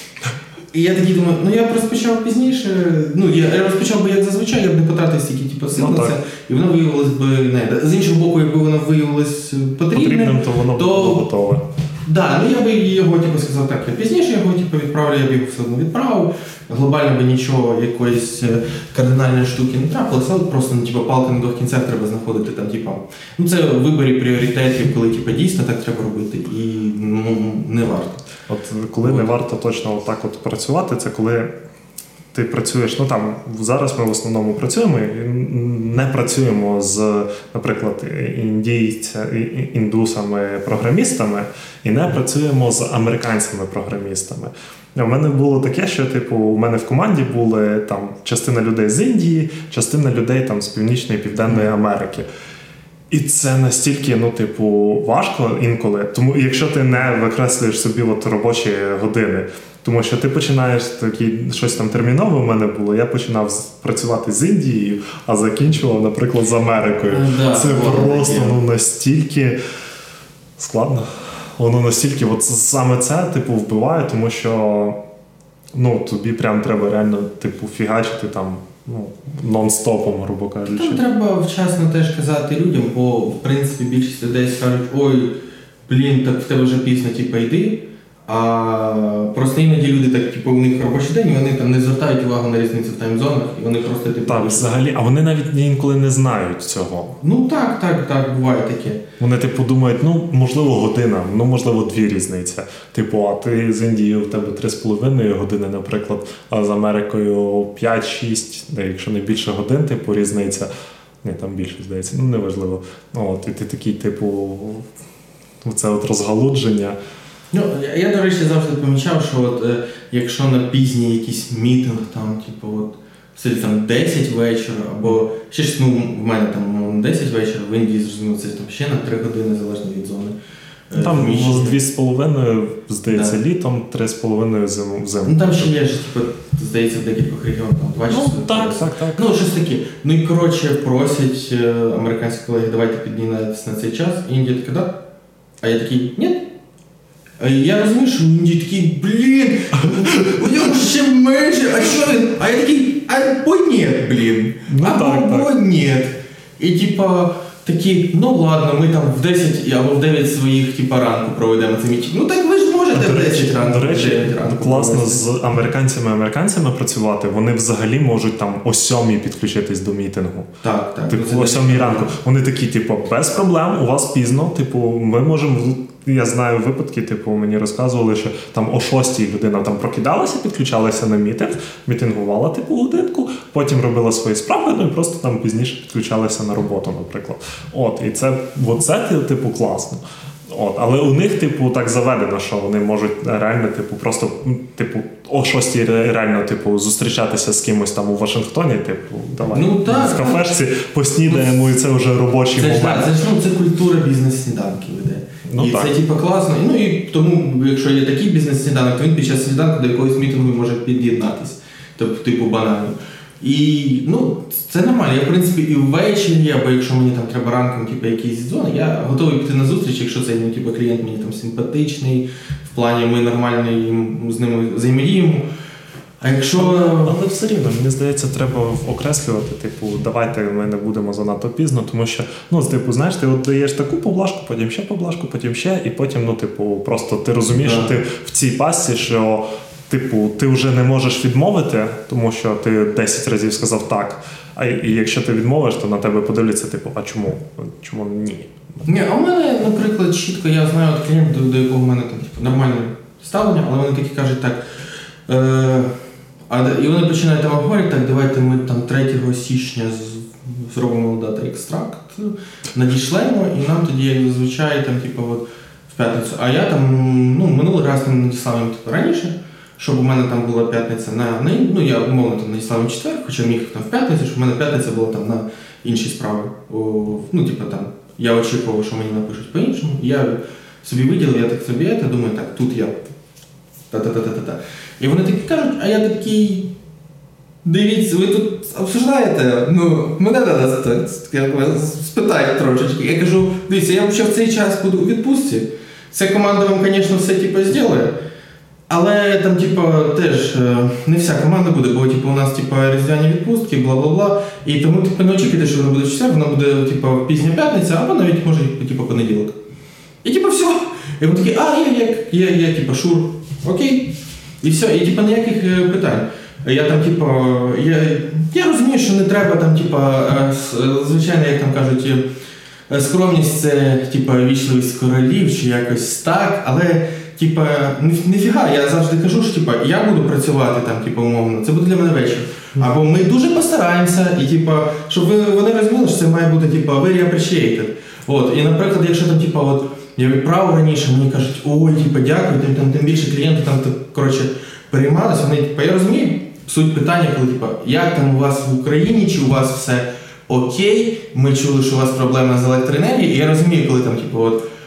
І я такий думаю, ну я б розпочав пізніше, ну я розпочав би як зазвичай, я б не потратив стільки типу, сил на це, і воно виявилось би не. З іншого боку, якби воно виявилось потрібним, потрібним, то воно то... було готове. Да, ну я би його типу, сказав так, я пізніше його типу, відправлю, я б його все одно відправив. Глобально би нічого, якоїсь кардинальної штуки не трапилося, але просто ну, типу, палка на двох кінцях треба знаходити там, типу, ну це в виборі пріоритетів, коли типу, дійсно так треба робити, і ну, не варто. От коли не варто точно так от працювати, це коли ти працюєш, ну там зараз ми в основному працюємо, не працюємо з, наприклад, індійцями, індусами, програмістами і не працюємо з американцями-програмістами. У мене було таке, що типу, у мене в команді були там частина людей з Індії, частина людей там з Північної і Південної Америки. І це настільки, ну, типу, важко інколи. Тому якщо ти не викреслюєш собі от робочі години, Тому що ти починаєш такі, щось там термінове в мене було, я починав з- працювати з Індією, а закінчував, наприклад, з Америкою. Да, Це воно просто таке. ну, настільки складно. Воно настільки, от саме це, типу, вбиває, тому що ну, тобі прям треба реально, типу, фігачити там, ну, нон-стопом, грубо кажучи. Там треба вчасно теж казати людям, бо в принципі більшість людей скажуть, ой, блін, так в тебе вже пізно, типу, йди. А просто іноді люди так, типу, у них робочий день, і вони там не звертають увагу на різницю в таймзонах, і вони просто типу. Так, взагалі, а вони навіть інколи не знають цього. Ну так, так, так, буває таке. Вони, типу, думають, ну, можливо, година, ну, можливо, дві різниця. Типу, а ти з Індією, в тебе три з половиною години, наприклад, а з Америкою п'ять-шість, якщо не більше годин, типу, різниця. Ні, там більше, здається, ну, неважливо. От, і ти такий, типу, це от розгалудження. Ну, я, я, до речі, завжди помічав, що от, е, якщо на пізній якийсь мітинг, там, типу, от, все там десять вечора, або ще ж, ну, в мене там мовно, десять вечора, в Індії, зрозуміло, це там ще на три години, залежно від зони. е, Там приміщення. з дві з половиною, здається, Да. літом, три з половиною зиму. взимку. Ну там ще є ж, типу, здається, в декількох регіонах, там два часи. Ну, так, так, так. Ну, щось таке. Ну і, коротше, просять е, американські колеги, давайте піднімайтесь на цей час. І Індія така, да? А я такий, ні. А я розумію, що Індія такий, блін, у нього ще менше, а що він? А я такий, або ні, блін, Ну, або, так, або так. ні. І типа такі, ну ладно, ми там в десять або в дев'ять своїх типа ранку проведемо цей мітинг. Ну так ви ж можете До в десять речі, ранку. до в речі, дев'ять ранку класно провести. з американцями-американцями працювати. Вони взагалі можуть там о сьомій підключитись до мітингу. Так, так. Типу, ну, о це сьомій дуже ранку. Вони такі, типу, без проблем, у вас пізно. Типу, ми можемо. Я знаю випадки, типу, мені розказували, що там о шостій людина там прокидалася, підключалася на мітинг, мітингувала типу годинку, потім робила свої справи, ну і просто там пізніше підключалася на роботу, наприклад. От, і це, оце, типу, класно. От, але у них, типу, так заведено, що вони можуть реально, типу, просто, типу, о шостій реально, типу, зустрічатися з кимось там у Вашингтоні, типу, давай Ну, так, в кафешці поснідаємо, і це вже робочий Це ж, момент. так, це ж ну, це культура бізнес-сніданків іде. Ну, і так. це типу класно. І, ну і тому, якщо є такий бізнес-сніданок, то він під час сніданку до якогось мітингу може під'єднатись. Тобто, типу банально. І ну, це нормально. Я, в принципі, і ввечері, або якщо мені там треба ранком, типу, якісь зони, я готовий піти на зустріч, якщо цей ну, типу, клієнт мені там симпатичний, в плані ми нормально їм, з ними взаємодіємо. А якщо. Але все рівно, мені здається, треба окреслювати, типу, давайте ми не будемо занадто пізно, тому що, ну, типу, знаєш, ти от даєш таку поблажку, потім ще поблажку, потім ще, і потім, ну, типу, просто ти розумієш, Да. що ти в цій пастці, що, типу, ти вже не можеш відмовити, тому що ти десять разів сказав так, а і якщо ти відмовиш, то на тебе подивляться, типу, а чому? Чому ні? Ні, а в мене, наприклад, чітко, я знаю от клієнта, до, до якого в мене там типу, нормальне ставлення, але вони такі кажуть так. Е, а, і вони починають там говорити, так, давайте ми там третього січня з, зробимо дата екстракт, надішлемо, і нам тоді, як зазвичай, там, типу, от, в п'ятницю. А я там, ну, минулий раз там надіслав їм типу, раніше, щоб у мене там була п'ятниця на, на ну, я умовно там надіслав їм четвер, хоча міг там в п'ятницю, щоб у мене п'ятниця була там на інші справи. О, ну, типу, там, я очікував, що мені напишуть по-іншому. Я собі виділив, я так собі, я думаю, так, тут я та-та-та-та-та. І вони такі кажуть, а я такий, дивіться, ви тут обсуждаєте, ну, мене треба спитати трошечки. Я кажу, дивіться, я ще в цей час буду у відпустці. Ця команда вам, звісно, все, типу, зробить. Але там, типу, теж не вся команда буде, бо типу, у нас типу, різдвяні відпустки, бла-бла-бла. І тому типу, не очікуйте, що воно буде в четвер, воно буде типу, пізня п'ятниця, або навіть може типу, понеділок. І типу все. І вони такі, а, є, є, є, є, типу, шур, окей. І все, і типу, ніяких е, питань. Я там, типу, я, я розумію, що не треба там, типу, е, звичайно, як там кажуть, е, скромність це типу, вічливість королів чи якось так, але типа, ніфіга, я завжди кажу, що типа, я буду працювати там, типа, умовно, це буде для мене вечір. Або ми дуже постараємося, і типа, щоб вони розуміли, що це має бути типа, very appreciated. От, і, наприклад, якщо там, типа, от, я відправив раніше, мені кажуть, ой, типа, дякую, тим, там, тим більше клієнти там, коротше, переймалися, вони, типа, я розумію суть питання, коли, типа, як там у вас в Україні, чи у вас все окей, ми чули, що у вас проблема з електроенергією, і я розумію, коли там, типа, от,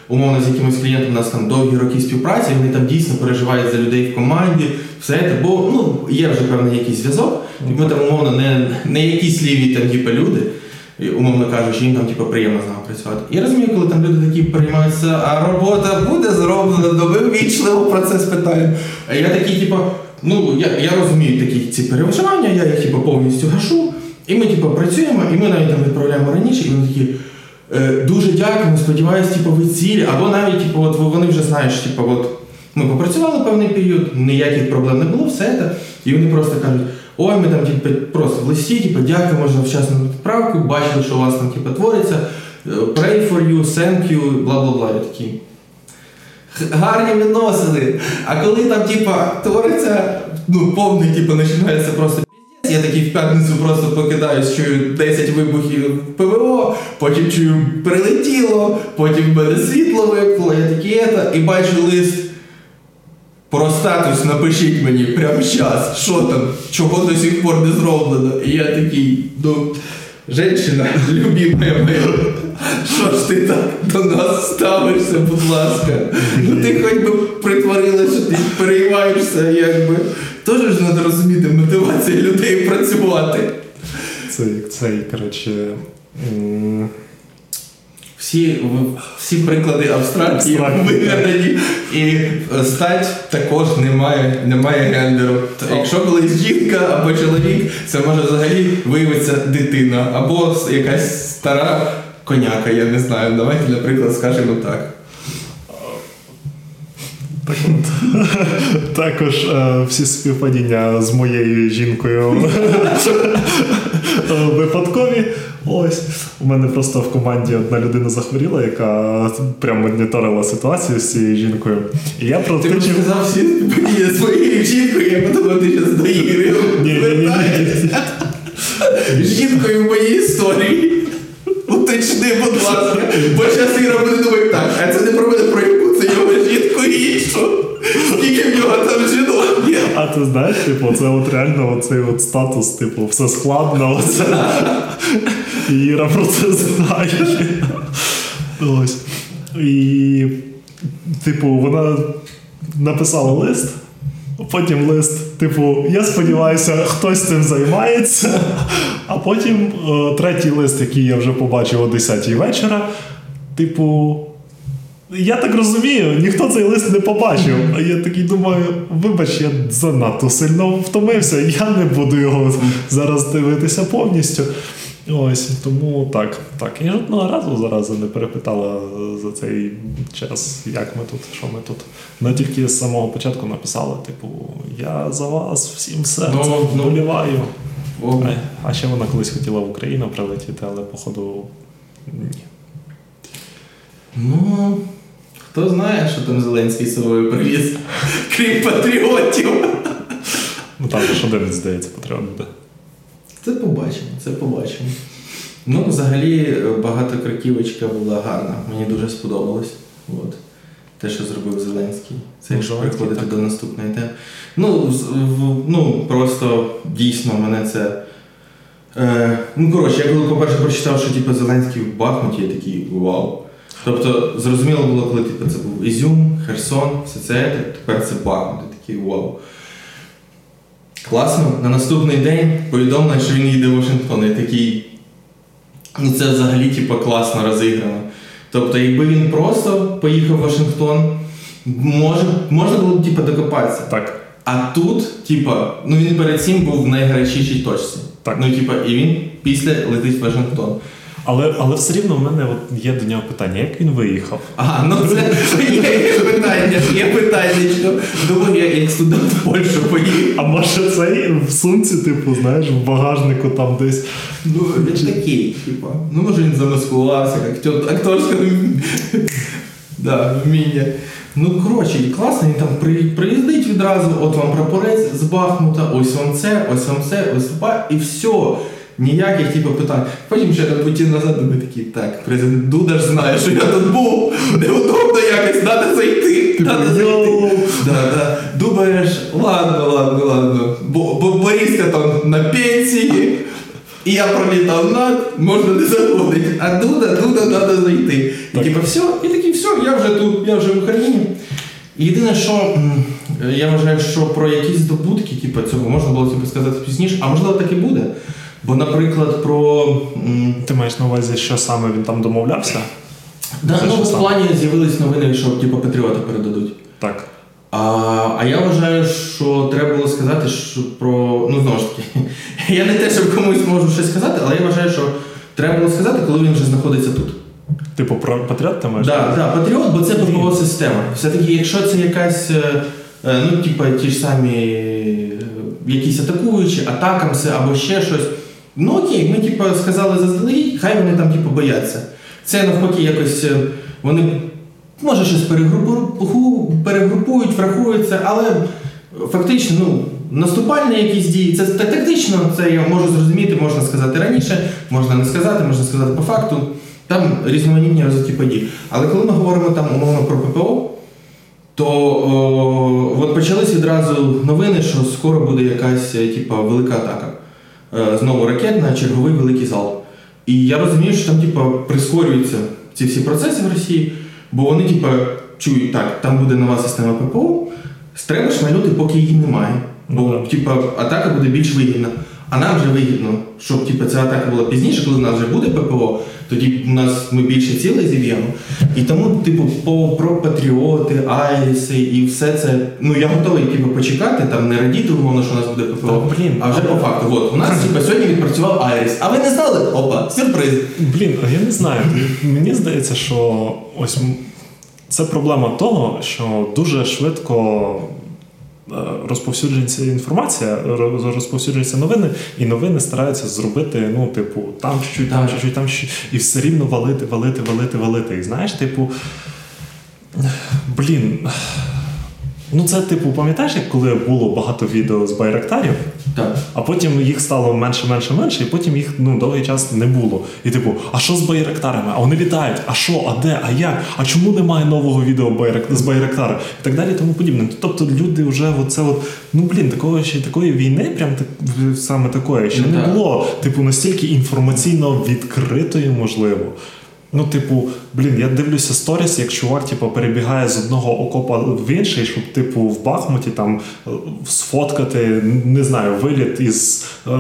умовно, з якимось клієнтом у нас там довгі роки співпраці, вони там дійсно переживають за людей в команді, все це, бо ну, є вже певний якийсь зв'язок, і ми там, умовно, не, не якісь ліві там, типу, люди, умовно кажучи, їм там типу, приємно з нами працювати. Я розумію, коли там люди такі приймаються, а робота буде зроблена, то ми ввічливо про це спитаємо. А я такий, типу, ну, я, я розумію такі ці переживання, я їх типу, повністю гашу, і ми типу, працюємо, і ми навіть там відправляємо раніше, і вони такі, е, дуже дякуємо, сподіваюся, типу, ви цілі, або навіть типу, от, вони вже знають, що типу, от, ми попрацювали певний період, ніяких проблем не було, все це, і вони просто кажуть, ой, ми там типу, просто в листі, типу, дякуємо за вчасну відправку, бачили, що у вас там типу, твориться, pray for you, thank you, бла-бла-бла, я такі. Гарні відносини. А коли там, типа, твориться, ну, повний, типа, починається просто піздець, я такий в п'ятницю просто покидаюсь, чую десять вибухів ПВО, потім чую прилетіло, потім в мене світло вимкнуло, я такий ета, і бачу лист про статус, напишіть мені прямо зараз, що там, чого до сих пор не зроблено. І я такий, ну, женщина, любимая моя, що ж ти так до нас ставишся, будь ласка. Ну ти хоч би притворила, що ти переймаєшся, якби. Тож ж треба розуміти мотивацію людей працювати. Це як цей, коротше... М- Всі, всі приклади абстракції вигадані, і стать також немає, немає гендеру. Якщо колись жінка або чоловік, це може взагалі виявитися дитина, або якась стара коняка, я не знаю. Давайте, наприклад, скажемо так. Так от, також е, всі співпадіння з моєю жінкою випадкові. Ось. У мене просто в команді одна людина захворіла, яка прямо моніторила ситуацію з цією жінкою. І я про Ти тиждень... сказав всі співпадіння з моєю жінкою, я подумав, ти зараз до Ігоря звертаєшся. Жінкою в моїй історії. Уточни, будь ласка. Бо зараз Іра буде думати, так, а це не про мене, про яку, це його жінку іншу. Скільки в нього там жінок є. А ти знаєш, типу, це от реально оцей от статус, типу, все складно, оце. І Іра про це знає. Ось. І, типу, вона написала лист, потім лист, типу, я сподіваюся, хтось цим займається. А потім о, третій лист, який я вже побачив о десятій вечора, типу, я так розумію, ніхто цей лист не побачив. А я такий думаю, вибач, я занадто сильно втомився, я не буду його зараз дивитися повністю. Ось, тому так, так. І жодного разу заразу не перепитала за цей час, як ми тут, що ми тут. Ну, тільки з самого початку написала, типу, я за вас всім серцем ну, ну, вболіваю. О. А, а ще вона колись хотіла в Україну прилетіти, але, походу, ні. Ну, хто знає, що там Зеленський з собою привіз, крім патріотів. Ну, там ж один, здається, патріот буде. Це побачимо, це побачимо. Ну, взагалі, багатокроківочка була гарна. Мені дуже сподобалось. От. Те, що зробив Зеленський. Це якщо приходити до наступної теми. Ну, в, ну, просто дійсно мене це... Е, ну, коротше, я коли, по-перше, прочитав, що типу, Зеленський в Бахмуті, я такий вау. Тобто, зрозуміло було, коли типу, це був Ізюм, Херсон, все це, тепер це Бахмут. Я такий вау. Класно. На наступний день повідомлено, що він їде в Вашингтон. І такий, ну це взагалі типу, класно розіграно. Тобто, якби він просто поїхав в Вашингтон, може, можна було б типу, докопатися. Так. А тут, типу, ну він перед цим був в найгарячішій точці. Так. Ну, типу, і він після летить в Вашингтон. Але, але все рівно в мене от є до нього питання, як він виїхав? А, ну це є питання, є питання, що думаю, я як студент в Польщу поїхав. А може цей в сумці, типу, знаєш, в багажнику там десь. Ну, він такий, типа. Ну, може він замаскувався, як акторська да, вміння. Ну, коротше, і класно, він там при, приїздить відразу, от вам прапорець з Бахмута, ось вам це, ось вам це, ось вам, і все. Ніяких типу, питань. Потім ще на путі назад ми такі, так, президент Дуда ж знає, що я тут був, неудобно якось, треба зайти, треба зайти. Да, да. Думаєш, ладно, ладно, ладно, бо, бо Бориска там на пенсії, І я пролітав над, можна не заходити, а дуда, дуда, треба зайти. І типу, все, і такий, все, я вже тут, я вже в Україні. І єдине, що я вважаю, що про якісь здобутки типу, цього можна було типу, сказати пізніше, а можливо так і буде. Бо, наприклад, про... Ти маєш на увазі, що саме він там домовлявся? Да, ну, в плані з'явились новини, що типу, патріоти передадуть. Так. А, а я вважаю, що треба було сказати що про... Ну, знову ж таки, я не те, що комусь можу щось сказати, але я вважаю, що треба було сказати, коли він вже знаходиться тут. Типу про патріот ти маєш? Так, да, да, патріот, бо це ППО система. Все-таки, якщо це якась, ну, типу, ті ж самі якісь атакуючі, атакамси або ще щось, ну окей, ми, типу, сказали заздалегідь, хай вони там, типу, бояться. Це, навпаки, якось, вони, може, щось перегрупу... перегрупують, врахуються, але фактично, ну, наступальні якісь дії, це тактично, це я можу зрозуміти, можна сказати раніше, можна не сказати, можна сказати по факту. Там різноманітні розвитки подій. Але коли ми говоримо там умовно про ППО, то о, от почались відразу новини, що скоро буде якась типу, велика атака. Е, знову ракетна, черговий великий зал. І я розумію, що там типу, прискорюються ці всі процеси в Росії, бо вони типу, чують, так, там буде нова система ППО, треба шмалюти, поки її немає. Бо типу, атака буде більш вигідна. А нам вже вигідно, щоб типу, ця атака була пізніше, коли в нас вже буде ППО, тоді у нас ми більше цілей зіб'ємо. І тому, типу, по, про патріоти, айріси і все це, ну я готовий типу, почекати, там не радіти, умовно, що у нас буде ППО, та, блін, а вже а... по факту. От, у нас типу, сьогодні відпрацював айріс. А ви не знали? Опа, сюрприз. Блін, я не знаю. Мені здається, що ось це проблема того, що дуже швидко розповсюджується інформація, розповсюджуються новини, і новини стараються зробити, ну, типу, там чуть-чуть, там чуть-чуть, там чуть-чуть, і все рівно валити, валити, валити, валити. І знаєш, типу, блін, ну це, типу, пам'ятаєш, як коли було багато відео з байрактарів, так. А потім їх стало менше, менше, менше, і потім їх, ну, довгий час не було. І типу, а що з байрактарами? А вони літають, а що, а де, а як? А чому немає нового відео байрак... з байрактара? І так далі, і тому подібне. Тобто люди вже оце от, ну, блін, такого ще такої війни, прям так, саме такої, ще не було, типу, настільки інформаційно відкритої, можливо. Ну, типу, блін, я дивлюся сторіс, як чувак, типу, перебігає з одного окопа в інший, щоб, типу, в Бахмуті там сфоткати, не знаю, виліт із е,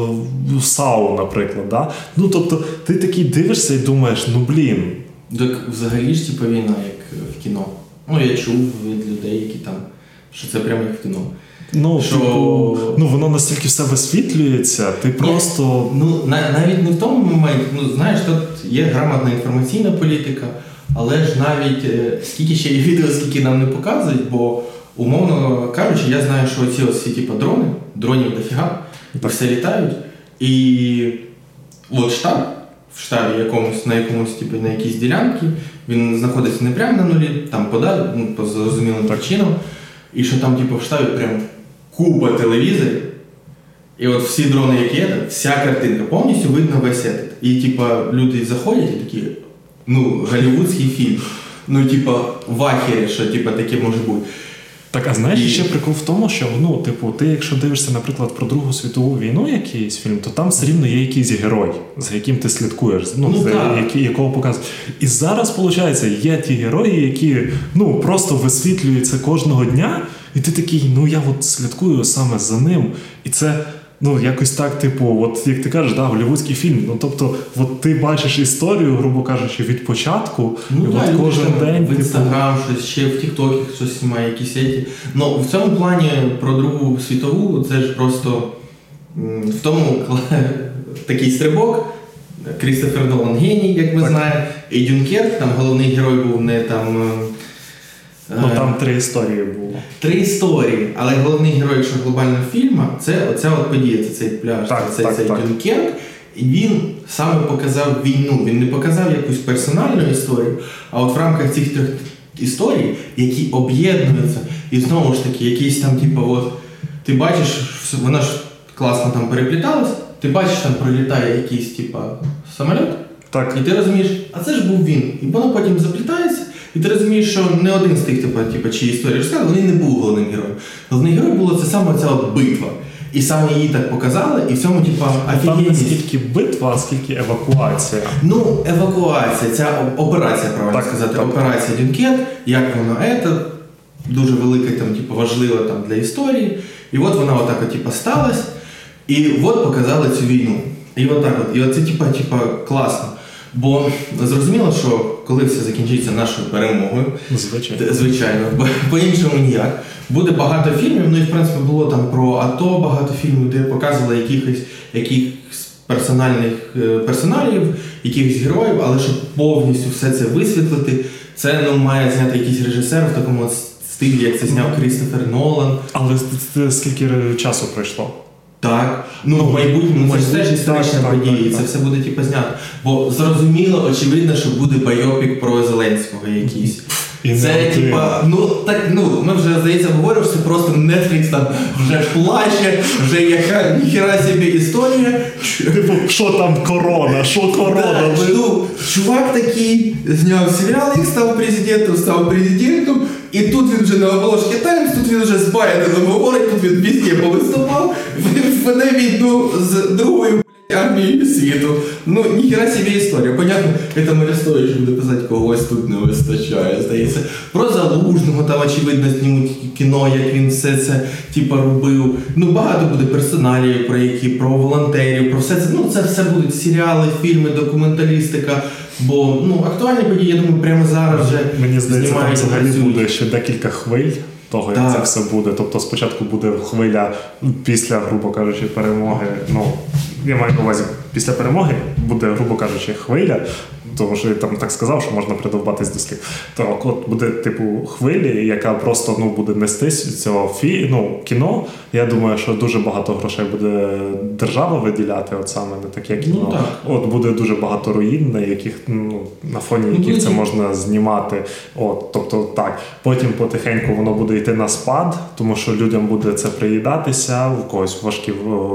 САУ, наприклад, да? Ну, тобто, ти такий дивишся і думаєш, ну, блін. Так, взагалі ж, типу, війна, як в кіно. Ну, я чув від людей, які там, що це прямо як в кіно. Ну, що... типу, ну, воно настільки все висвітлюється, ти просто... Ну, навіть не в тому моменті, ну, знаєш, тут є грамотна інформаційна політика, але ж навіть скільки ще є відео, скільки нам не показують, бо, умовно кажучи, я знаю, що оці ось всі типу дрони, дронів дофіга, все літають, і от штаб, в штабі якомусь, на якомусь, типу, на якійсь ділянці, він знаходиться не прямо на нулі, там подалі, ну, по зрозумілим причинам, і що там, типу, в штабі прям купа телевізорів, і от всі дрони, які є, вся картинка, повністю видно весь етат. І, типа, люди заходять і такі, ну, голлівудський фільм. Ну, типа, в ахері, що, типа, таке може бути. Так, а знаєш, і... ще прикол в тому, що, ну, типу, ти, якщо дивишся, наприклад, про Другу світову війну якийсь фільм, то там все рівно є якийсь герой, за яким ти слідкуєш, ну, ну за який, якого показують. І зараз, виходить, є ті герої, які, ну, просто висвітлюються кожного дня, і ти такий, ну, я от слідкую саме за ним, і це... Ну, якось так, типу, от як ти кажеш, да, голлівудський фільм. Ну, тобто, от ти бачиш історію, грубо кажучи, від початку, ну, і да, от кожен там, день... В Інстаграм, типу... щось, ще в Тіктокі щось знімає, якісь еті. Ну, в цьому плані про Другу світову, це ж просто в тому такий стрибок, Крістофер Нолан геній, як ми так. знаємо, і Дюнкерк, там головний герой був не там... Ну, там три історії було. Три історії, але головний герой, якщо глобального фільму, це оця от подія, це цей пляж, так, це так, цей так. Дюнкерк. І він саме показав війну, він не показав якусь персональну історію, а от в рамках цих трьох історій, які об'єднуються, і знову ж таки, якісь там, типу, от, ти бачиш, вона ж класно там перепліталась, ти бачиш, там пролітає якийсь, типу, самоліт, так. І ти розумієш, а це ж був він. І воно потім заплітається, і ти розумієш, що не один з тих, типу, типу, чиї історії розказали, він не був головним героєм. Головним героєм було це саме ця от битва. І саме її так показали, і в цьому, типа, там не офігенність. скільки битва, а скільки евакуація. Ну, евакуація, ця операція, правильно так, сказати, так, операція Дюнкерк, як воно це, дуже велика, там, типу, важлива там, для історії. І от вона отак от, типу, сталася, і от показали цю війну. І от так от, і оце, типу, типу, класно. Бо зрозуміло, що коли все закінчиться нашою перемогою, звичайно, звичайно, по-іншому ніяк, буде багато фільмів, ну і в принципі було там про АТО багато фільмів, де показували якихось, якихось персональних персоналів, якихось героїв, але щоб повністю все це висвітлити, це ну, має зняти якийсь режисер в такому стилі, як це зняв Крістофер Нолан. Але скільки часу пройшло? Так, ну в майбутньому це ж теж історична подія, і це все буде типу, знято. Бо зрозуміло, очевидно, що буде байопік про Зеленського якийсь. І це типа, ну так, ну ми вже здається говоримо, що це просто Netflix там вже плаче, вже яка ніхера собі історія. Типу, що там корона, що корона? Да, ну, чувак такий зняв серіал, як став президентом, став президентом, і тут він вже на обложці Таймс, тут він вже з Байденом говорить, тут він везде повиступав, веде війну з другою армією світу. Ну, ніхера собі історія. Понятно, це Арестович буде писати, когось тут не вистачає, здається. Про Залужного, там, очевидно, знімуть кіно, як він все це, типу, робив. Ну, багато буде персоналів, про які, про волонтерів, про все це. Ну, це все будуть серіали, фільми, документалістика. Бо, ну, актуальні події, я думаю, прямо зараз вже мені здається, там взагалі працюють. буде ще декілька хвиль того, як так. це все буде. Тобто спочатку буде хвиля після, грубо кажучи, перемоги. Ну, я маю на увазі, після перемоги буде, грубо кажучи, хвиля, тому що я там так сказав, що можна придовбатись до слів. Так, от буде, типу, хвилі, яка просто, ну, буде нестись цього фі, ну, кіно. Я думаю, що дуже багато грошей буде держава виділяти, от саме на таке кіно. Ну, так. От буде дуже багато руїн, на яких, ну, на фоні ну, яких буде. це можна знімати. От, тобто, так. Потім потихеньку воно буде йти на спад, тому що людям буде це приїдатися, у когось важкі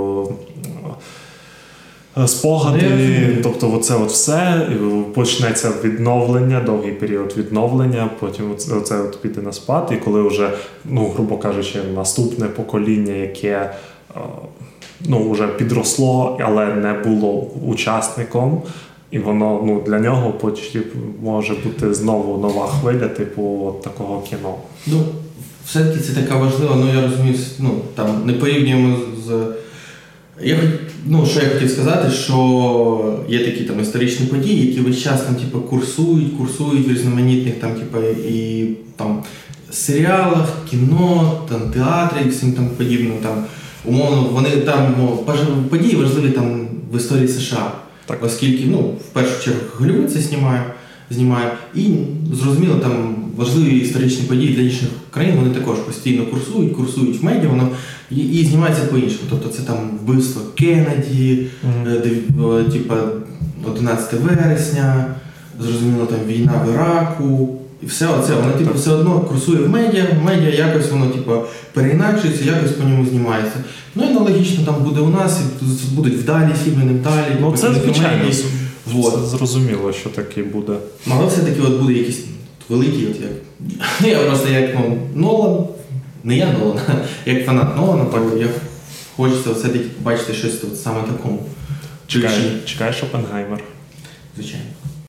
спогади, Не, тобто оце от все, почнеться відновлення, довгий період відновлення, потім оце, оце от піде на спад, і коли вже, ну, грубо кажучи, наступне покоління, яке, ну, вже підросло, але не було учасником, і воно, ну, для нього почти може бути знову нова хвиля, типу, от такого кіно. Ну, все-таки це така важлива, ну, я розумію, ну, там, не порівнюємо з... Я, ну, що я хотів сказати, що є такі там історичні події, які весь час там, типу, курсують, курсують в різноманітних там, типу, і там серіалах, кіно, там, театрі і всім там подібне. Там, умовно, вони там, ну, події важливі там в історії США. Так. Оскільки, ну, в першу чергу Голлівуд це знімає, знімає. І, зрозуміло, там важливі історичні події для інших країн, вони також постійно курсують, курсують в медіа, воно і, і знімається по-іншому. Тобто це там вбивство Кеннеді, mm-hmm. типа одинадцяте вересня, зрозуміло, там війна в Іраку. І все оце, воно типу, все одно курсує в медіа, в медіа якось воно типу, переінакшується, якось по ньому знімається. Ну і аналогічно там буде у нас, і будуть вдалі фільми, не вдалі. Ну це звичайно, вот. Це зрозуміло, що таке буде. Але все-таки от буде якісь великі, от як... Ну я просто як ну, Нолан, не я Нолан, як фанат Нолана, так я хочеться все-таки побачити щось тут саме такому. Чекай, чекаєш Оппенгеймер? Звичайно.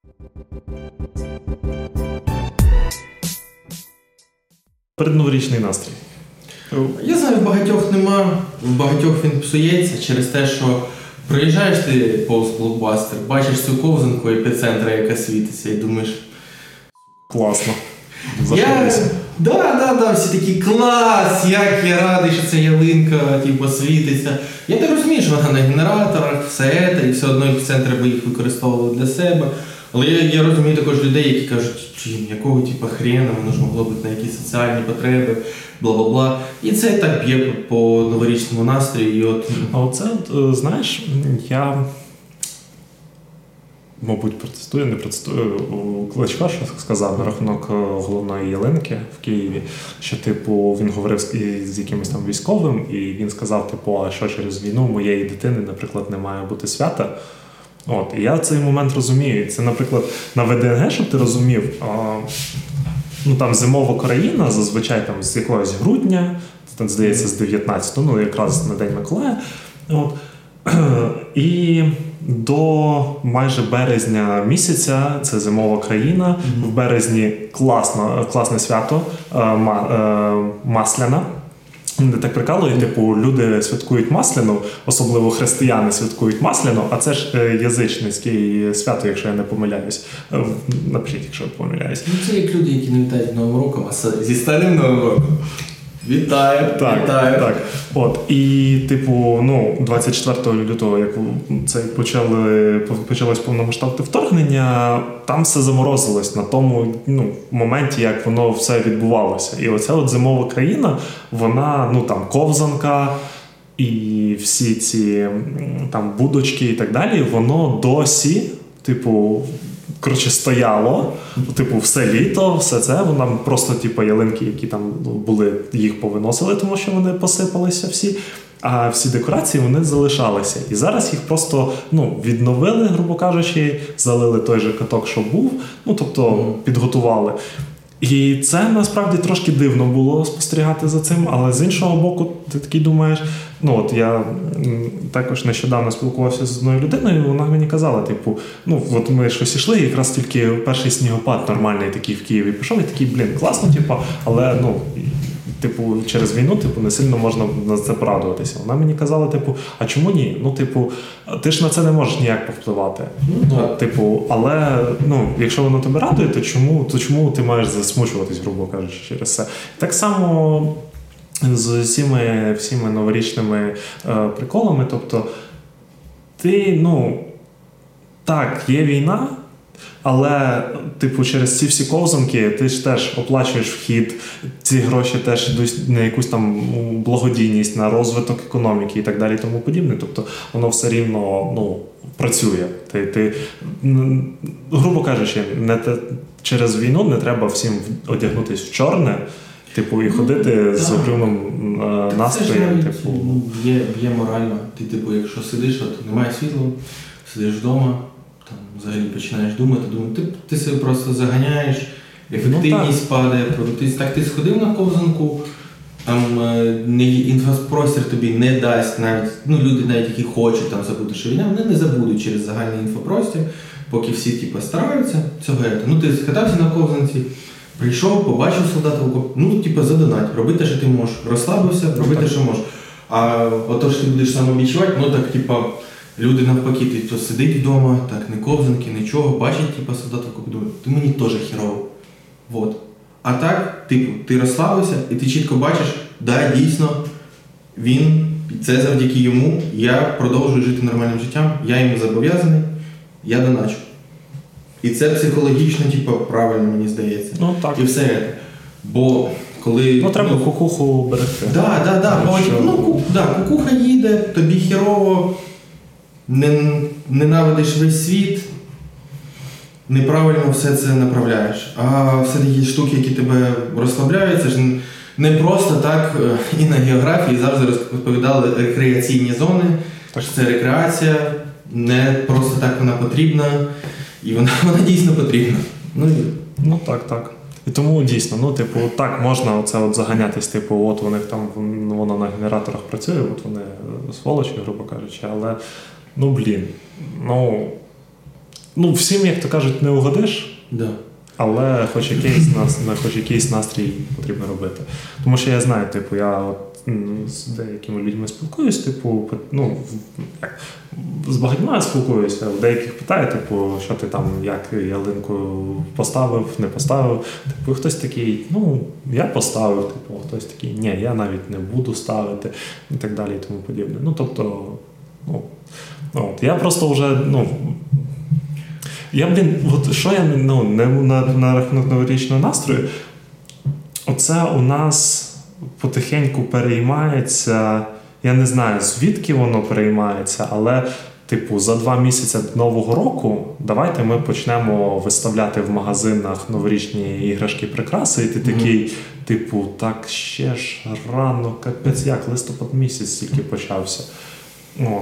Передноворічний настрій. Я знаю, в багатьох нема, в багатьох він псується через те, що проїжджаєш ти повз блокбастер, бачиш цю ковзанку епіцентра, яка світиться, і думаєш... Класно. Я... Да, да, да, всі такі клас, як я радий, що ця ялинка типу, світиться. Я так розумію, що вона на генераторах, все це, і все одно епіцентр би їх використовували для себе. Але я, я розумію також людей, які кажуть, чи якого типу хрена, воно ж могло бути на якісь соціальні потреби, бла-бла-бла. І це так б'є по новорічному настрою. І от... А оце, от, знаєш, я, мабуть, протестую, не протестую. Кличко що сказав на рахунок головної ялинки в Києві, що, типу, він говорив з, з якимось там військовим, і він сказав, типу, а що через війну моєї дитини, наприклад, не має бути свята. От, і я цей момент розумію. Це, наприклад, на ВДНГ, щоб ти розумів, а, ну там зимова країна, зазвичай там з якогось грудня, здається, з дев'ятнадцятого, ну якраз на День Миколая. От. І до майже березня місяця, це зимова країна, mm-hmm. в березні класно, класне свято, Масляна. Де так прикалують, типу, люди святкують Масляну, особливо християни святкують Масляну, а це ж язичницьке свято, якщо я не помиляюсь. Напишіть, якщо я помиляюсь. Ну, це як люди, які не вітають Новим роком, а зі старим Новим роком. Вітаю, так, вітаю. Так. От, і, типу, ну, двадцять четвертого лютого, як це почали, почалось повномасштабне вторгнення, там все заморозилось на тому, ну, моменті, як воно все відбувалося. І оця от зимова країна, вона, ну, там, ковзанка і всі ці там будочки і так далі, воно досі, типу, коротше, стояло, типу, все літо, все це, вона просто, типу, ялинки, які там були, їх повиносили, тому що вони посипалися всі, а всі декорації, вони залишалися. І зараз їх просто, ну, відновили, грубо кажучи, залили той же каток, що був, ну, тобто, підготували. І це, насправді, трошки дивно було спостерігати за цим, але з іншого боку, ти такий думаєш, ну, от я також нещодавно спілкувався з одною людиною, і вона мені казала, типу, ну, от ми щось ішли, і якраз тільки перший снігопад нормальний такий в Києві пішов, і такий, блін, класно, типу, але, ну, типу, через війну, типу, не сильно можна на це порадуватися. Вона мені казала, типу, а чому ні? Ну, типу, ти ж на це не можеш ніяк повпливати. Ну, типу, але, ну, якщо воно тебе радує, то чому, то чому ти маєш засмучуватись, грубо кажучи, через це? Так само з усіми всіми новорічними е, приколами, тобто, ти, ну, так, є війна, але, типу, через ці всі ковзанки ти ж теж оплачуєш вхід, ці гроші теж йдуть на якусь там благодійність, на розвиток економіки і так далі і тому подібне. Тобто воно все рівно, ну, працює. Ти, ти, грубо кажучи, не те, через війну не треба всім одягнутися в чорне, типу, і ходити ну, з окремим е, настроєм. Типу. Є, є морально. Ти, типу, якщо сидиш, от немає світла, сидиш вдома, там взагалі починаєш думати, думати, ти, ти себе просто заганяєш, ефективність ну, падає, продуктивність. Так ти сходив на ковзанку, там не, інфопростір тобі не дасть, навіть, ну, люди навіть, які хочуть там забути, що війна, вони не забудуть через загальний інфопростір, поки всі типу, стараються цього. Ну, ти скатався на ковзанці, прийшов, побачив солдата, ну, типу, задонать, роби те, що ти можеш, розслабився, роби те, що можеш. А ото ж ти будеш самовідчувати, ну, так, типу, люди навпаки, ти то сидить вдома, так, не ковзанки, нічого, бачить, типу, солдата, думає, ти мені теж хірово. Вот. А так, типу, ти розслабився, і ти чітко бачиш, да, дійсно, він, це завдяки йому, я продовжую жити нормальним життям, я йому зобов'язаний, я доначу. І це психологічно, типу, правильно, мені здається. Ну, так. І все це. Бо коли... Ну, треба ну, кукуху берегти. Так, так, так. Ну, ку, да, кукуха їде, тобі хірово, не, ненавидиш весь світ, неправильно все це направляєш. А все такі штуки, які тебе розслабляють, це ж не просто так, і на географії завжди розповідали рекреаційні зони, так. Що це рекреація, не просто так вона потрібна, і вона, вона дійсно потрібна. Ну, ну так, так. І тому дійсно, ну, типу, так можна оце от заганятись, типу, от у них там, воно на генераторах працює, от вони сволочі, грубо кажучи, але, ну, блін, ну, ну, всім, як то кажуть, не угодиш, да. Але хоч якийсь, хоч якийсь настрій потрібно робити. Тому що я знаю, типу, я от з деякими людьми спілкуюсь, типу, ну, як, з багатьма спілкуюся, в деяких питаю, типу, що ти там, як ялинку поставив, не поставив. Типу, хтось такий, ну, я поставив, типу, хтось такий, ні, я навіть не буду ставити, і так далі, і тому подібне. Ну, тобто, ну, от, я просто вже, ну, я, блін, от що я, ну, не на, на рахунок новорічного настрою, оце у нас потихеньку переймається, я не знаю, звідки воно переймається, але, типу, за два місяці до Нового року давайте ми почнемо виставляти в магазинах новорічні іграшки, прикраси, і ти mm-hmm. такий, типу, так ще ж рано, капець, як, листопад місяць тільки почався. От.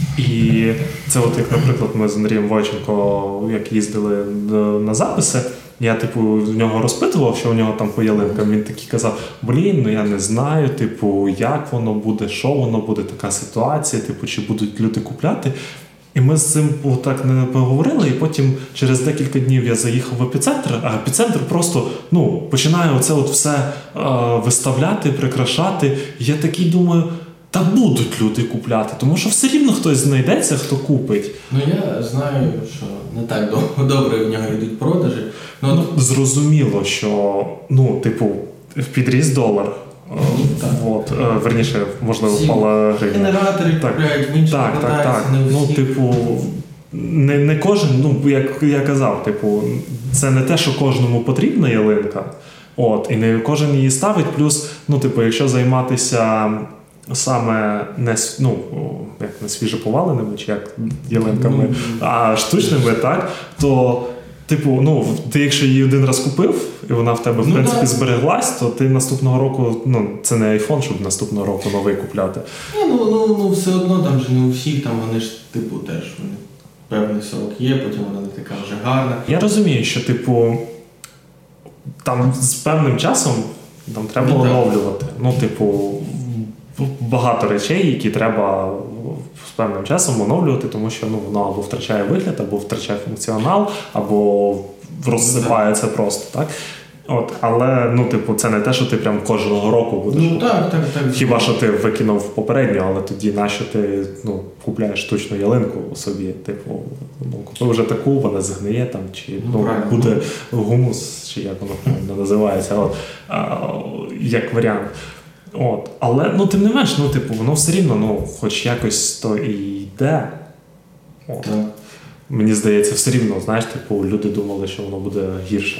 І це от, як, наприклад, ми з Андрієм Войченко, як їздили на записи, я, типу, в нього розпитував, що у нього там по ялинкам. Він такий казав, блін, ну я не знаю, типу, як воно буде, що воно буде, така ситуація, типу, чи будуть люди купляти. І ми з цим так не поговорили, і потім через декілька днів я заїхав в епіцентр, а епіцентр просто, ну, починає оце от все е, виставляти, прикрашати. І я такий думаю, та будуть люди купляти, тому що все рівно хтось знайдеться, хто купить. Ну я знаю, що не так добре в нього йдуть продажі. Ну, ну, зрозуміло, що, ну, типу, підріс долар. Так. От, верніше, можливо, впала гривня. Генератори купляють, в інших так, так, так. не всі. Ну, типу, не, не кожен, ну, як я казав, типу, це не те, що кожному потрібна ялинка, от, і не кожен її ставить, плюс, ну, типу, якщо займатися саме не, ну, як не свіжоповаленими, чи як ялинками, ну, а штучними, так, то типу, ну, ти якщо її один раз купив, і вона в тебе, в ну, принципі, так. збереглась, то ти наступного року, ну, це не айфон, щоб наступного року новий купляти. Ні, ну, ну, ну, все одно, там же не у всіх, там вони ж, типу, теж, вони, певний срок є, потім вона не така вже гарна. Я розумію, що, типу, там з певним часом там треба ну, оновлювати. Ну, типу, багато речей, які треба з певним часом оновлювати, тому що, ну, воно або втрачає вигляд, або втрачає функціонал, або розсипається просто, так? От, але, ну, типу, це не те, що ти прям кожного року будеш. Ну, так, так, так. Хіба що ти викинув попередню, але тоді нащо ти, ну, купляєш штучну ялинку собі, типу, ну, купив вже таку, вона згниє там, чи ну, ну, буде гумус, чи як воно правильно називається, от, а, як варіант. От, але, ну, тим не менш, ну, типу, воно все рівно, ну, хоч якось то і йде. От. Так. Мені здається, все рівно, знаєш, типу, люди думали, що воно буде гірше.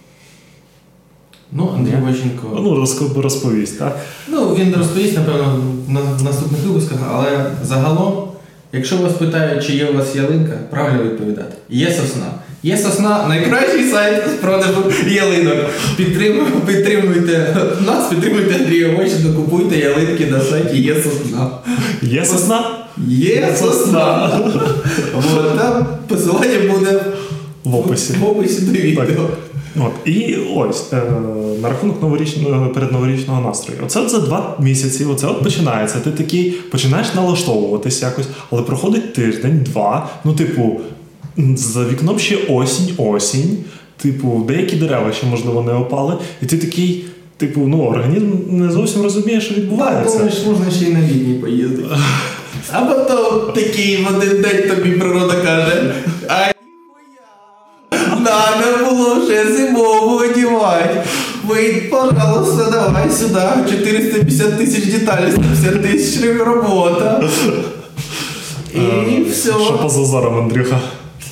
Ну, Андрій Ващенко... Ну, розповість, так? Ну, він розповість, напевно, на наступних випусках, але загалом, якщо вас питають, чи є у вас ялинка, правильно відповідати. Є сосна. Є сосна, найкращий сайт з продажу ялинок. Підтримуйте, підтримуйте нас, підтримуйте Андрія Ващенко, купуйте ялинки на сайті Є сосна. Є сосна? Є сосна. От, там посилання буде в описі, в описі до відео. Так. От, і ось, е, на рахунок новорічного, передноворічного настрою. Оце от за два місяці, оце от починається. Ти такий починаєш налаштовуватись якось, але проходить тиждень, два, ну, типу, за вікном ще осінь-осінь, типу, деякі дерева ще, можливо, не опали, і ти такий, типу, ну, організм не зовсім розуміє, що відбувається. Так, думаєш, можна ще й на літній поїздити. А потім такий в один день тобі природа каже, ай, надо було вже зимову одівати. Ви, пожалуйста, давай сюди. чотириста п'ятдесят тисяч деталей, сто п'ятдесят тисяч робота. І а, все. Що по зазорам, Андрюха?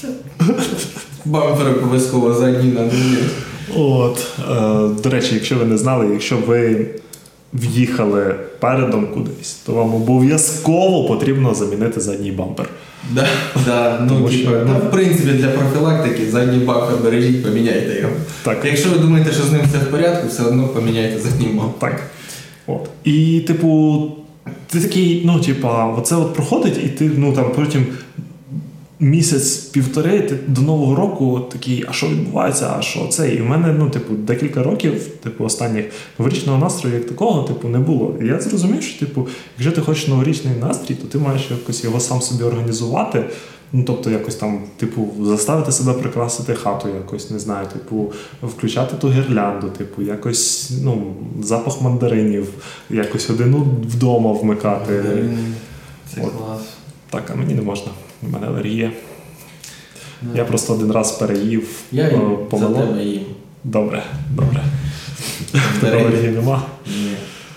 Бампер обов'язково задній на мені. От. Е, до речі, якщо ви не знали, якщо ви в'їхали передом кудись, то вам обов'язково потрібно замінити задній бампер. Да, да, ну, типу, ну, в принципі, для профілактики задній бампер бережіть, поміняйте його. Так. Якщо ви думаєте, що з ним все в порядку, все одно поміняйте задній бампер. Так. От. І, типу, ти такий, ну, типа, оце от проходить, і ти, ну, там, потім місяць-півтори, ти до Нового року такий, а що відбувається, а що це? І в мене, ну, типу, декілька років, типу, останніх новорічного настрою як такого, типу, не було. І я зрозумів, що, типу, якщо ти хочеш новорічний настрій, то ти маєш якось його сам собі організувати. Ну, тобто, якось там, типу, заставити себе прикрасити хату якось, не знаю, типу, включати ту гірлянду, типу, якось, ну, запах мандаринів, якось годину вдома вмикати. Мандарини. Це от. Клас. Так, а мені не можна. У мене алергія. Не. Я просто один раз переїв я помилок. За тебе їм. Добре, добре. Тебе алергії нема? Ні.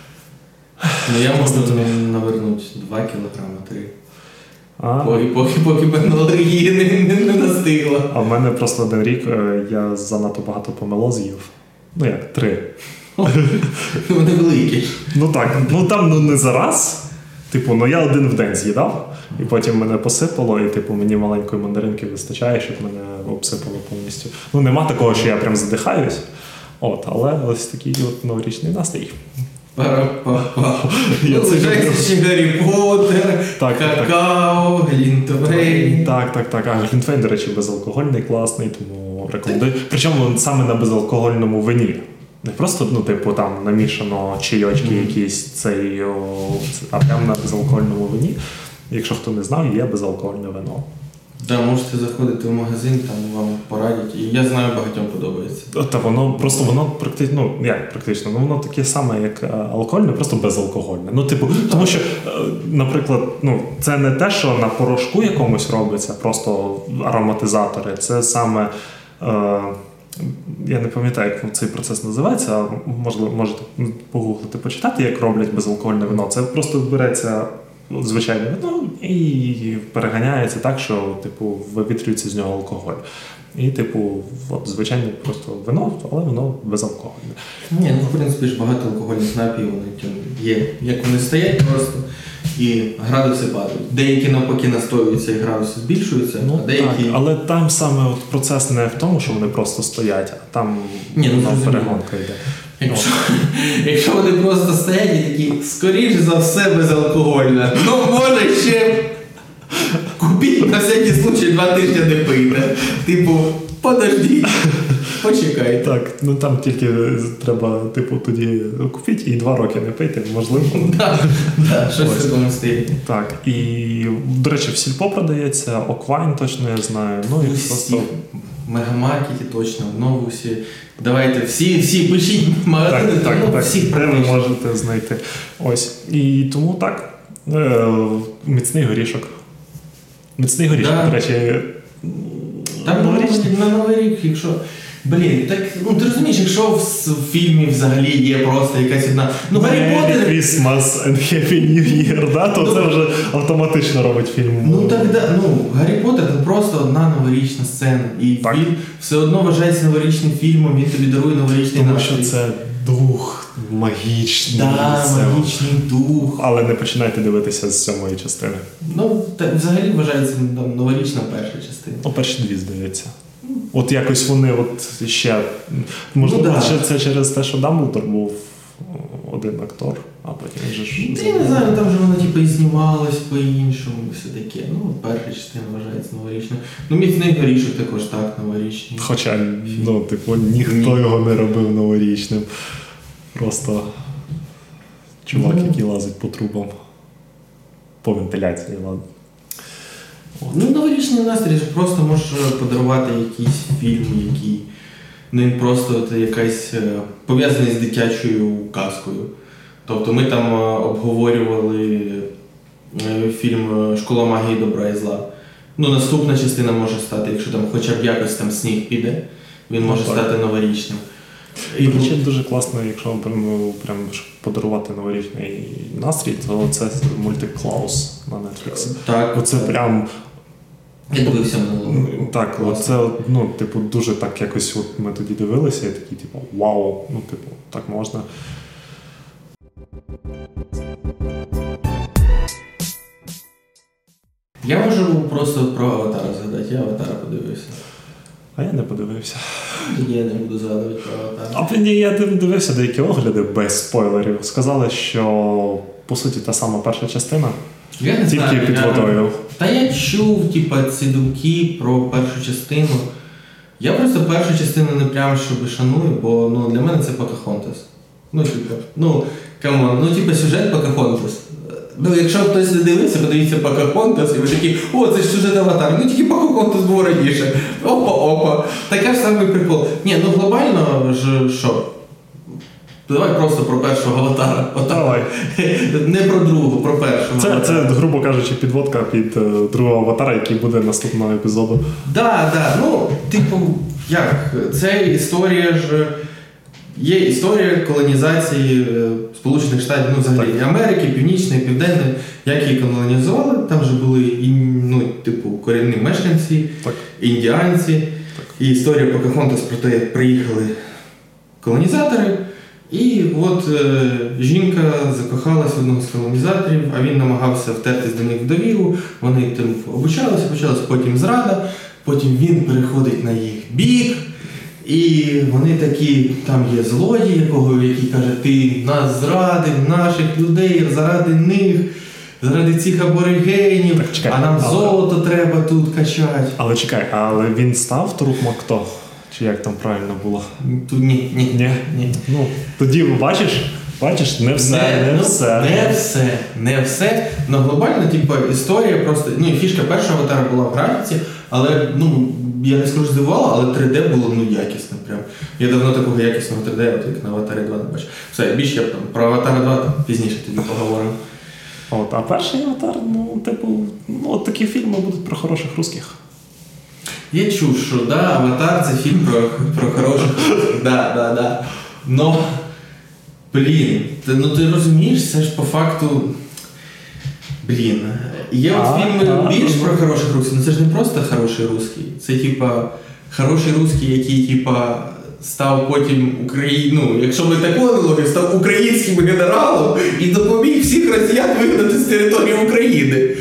Ну я можу навернути два кілограми, три. А? Поки, поки, поки мене алергії не, не, не настигла. А в мене просто один рік я занадто багато помило з'їв. Ну як, три. Вони великі. Ну так, ну там ну, не зараз. Типу, ну я один в день з'їдав, і потім мене посипало, і типу мені маленької мандаринки вистачає, щоб мене обсипало повністю. Ну нема такого, що я прям задихаюсь. От, але ось такий от новорічний настрій. Пара-па-па. Лежать ще Гаррі Поттер, так, какао, глінтвейн. Так, так, так. А глінтвейн, до речі, безалкогольний, класний, тому тому рекомендую. Причому саме на безалкогольному вині. Не просто, ну, типу, там намішано чайочки mm-hmm. якісь, цей, о, а прямо на безалкогольному вині. Якщо хто не знав, є безалкогольне вино. Так, да, можете заходити в магазин, там вам порадять. І я знаю, багатьом подобається. Та воно просто, воно практично, ну, як практично, ну, воно таке саме, як алкогольне, просто безалкогольне. Ну, типу, тому що, наприклад, ну, це не те, що на порошку якомусь робиться, просто ароматизатори. Це саме, е, я не пам'ятаю, як цей процес називається, можливо, можете погуглити, почитати, як роблять безалкогольне вино. Це просто береться звичайне вино і переганяється так, що, типу, вивітрюється з нього алкоголь. І, типу, от, звичайне просто вино, але воно безалкогольне. Ні, ну, в принципі, ж багато алкогольних напій, вони є. Як вони стоять просто, і градуси падають. Деякі навпаки настоюються і градуси збільшуються, ну, а деякі... Так, але там саме от процес не в тому, що вони просто стоять, а там Ні, ну, перегонка йде. Якщо, якщо вони просто стоять і такі, скоріш за все, безалкогольне. Ну, може ще купіть на всякий случай два тижні не пийте. Типу, подождіть, почекайте. Так, ну там тільки треба, типу, тоді купіть і два роки не пийте, можливо. Так, да, щось в такому стилі. Так, і, до речі, в Сільпо продається, Оквайн точно я знаю. Ну, і просто... В Мегамаркеті точно, в Новусі. Давайте всі, всі пишіть магазини, так, тому так, всіх де ви можете знайти. Ось. І тому так, е, міцний горішок. Міцний горішок, да. до речі. Там на, на Новий рік, якщо... Блін, так, ну ти розумієш, якщо в, в фільмі взагалі є просто якась одна... Ну, Гаррі Поттер... Christmas and Happy New Year, да? То ну, це вже автоматично робить фільм. Ну так, да, ну, Гаррі Поттер – це просто одна новорічна сцена. І так. Фільм все одно вважається новорічним фільмом, він тобі дарує новорічний настрій. Тому що це дух магічний. Да, це магічний дух. Але не починайте дивитися з сьомої частини. Ну, так, взагалі вважається там, новорічна перша частина. Ну, перші дві, здається. От якось вони от ще... Можливо, ну, да. це через те, що Дамблдор був один актор, а потім вже ж... Я не знаю, там же воно типу і знімалось по-іншому, все таке. Ну, перша частина вважається новорічною. Ну, «Міцний горішок» також так, новорічний. Хоча, ну, типу, ніхто Ні. його не робив новорічним. Просто чувак, ну. який лазить по трубам. По вентиляції лазить. От. Ну, новорічний настрій ж просто можеш подарувати якийсь фільм, який, ну, він просто якась пов'язаний з дитячою казкою. Тобто ми там обговорювали фільм «Школа магії добра і зла». Ну, наступна частина може стати, якщо там хоча б якось там сніг піде, він може ну, стати новорічним. І дуже, дуже класно, якщо прям, прям подарувати новорічний настрій, то це мультик «Клаус» на Netflix. Так. Оце так. Прям... Я дивився минулого. Так, оце, ну, типу, дуже так якось от ми тоді дивилися і такі, типу, вау, ну, типу, так можна. Я можу просто про «Аватара» згадати, я «Аватара» подивився. А я не подивився. Тоді я не буду згадувати про «Аватара». А ні, я дивився деякі огляди без спойлерів. Сказали, що, по суті, та сама перша частина, я не тільки знаю, під я... водою. Та я чув, типа, ці думки про першу частину. Я просто першу частину не прям щоб шаную, бо, ну, для мене це Покахонтас. Ну, типа, ну, камон, ну, типа, сюжет Покахонтас. Ну, якщо хтось не дивився, подивіться Покахонтас, і ви такі, о, це ж сюжет «Аватар». Ну, тільки Покахонтас був раніше. Опа-опа. Така ж самий прикол. Ні, ну, глобально ж, що? Давай просто про першого «Аватара». Отак. Давай. Не про другого, про першого. Це, це, грубо кажучи, підводка під uh, другого «Аватара», який буде наступного епізоду. Так, да, так. Да. Ну, типу, як? Це історія ж... Є історія колонізації Сполучених Штатів, ну, взагалі, так. Америки, Північної, Південної, як її колонізували. Там же були, ну, типу, корінні мешканці, так. індіанці. Так. І історія Покахонтас про те, як приїхали колонізатори. І от е, жінка закохалась в одного з колонізаторів, а він намагався втертись до них в довіру. Вони там обучалися, почалася потім зрада, потім він переходить на їх бік. І вони такі, там є злодій, якого, який каже, ти нас зрадив, наших людей, заради них, заради цих аборигенів, так, чекай, а нам але... золото треба тут качати. Але чекай, але він став Турок Макто? Чи як там правильно було? Тут ні, ні, Ні? ні. Ну, тоді, бачиш, бачиш, не все, не, не, не ну, все. Не все, не все. Но глобально, типу, історія просто, ну і фішка першого аватара була в графіці, але, ну, я не скажу, здивувала, але три Д було, ну, якісно прям. Я давно такого якісного три Д, от як на Аватарі два не бачив. Все, більше я там про Аватара два там, пізніше тоді поговоримо. От, а перший аватар, ну, типу, ну, от такі фільми будуть про хороших русських. Я чув, що да, Аватар це фільм про, про хороших русських, да, да, да. Но, блін, ти, ну ти розумієш, це ж по факту, блін, є от А, фільми а, більш а, про хороших русських, ну це ж не просто хороший русський, це типа хороший русський, який типа став потім Україн... ну, якщо ми таку аналогію, став українським генералом і допоміг всіх росіян вигнати з території України.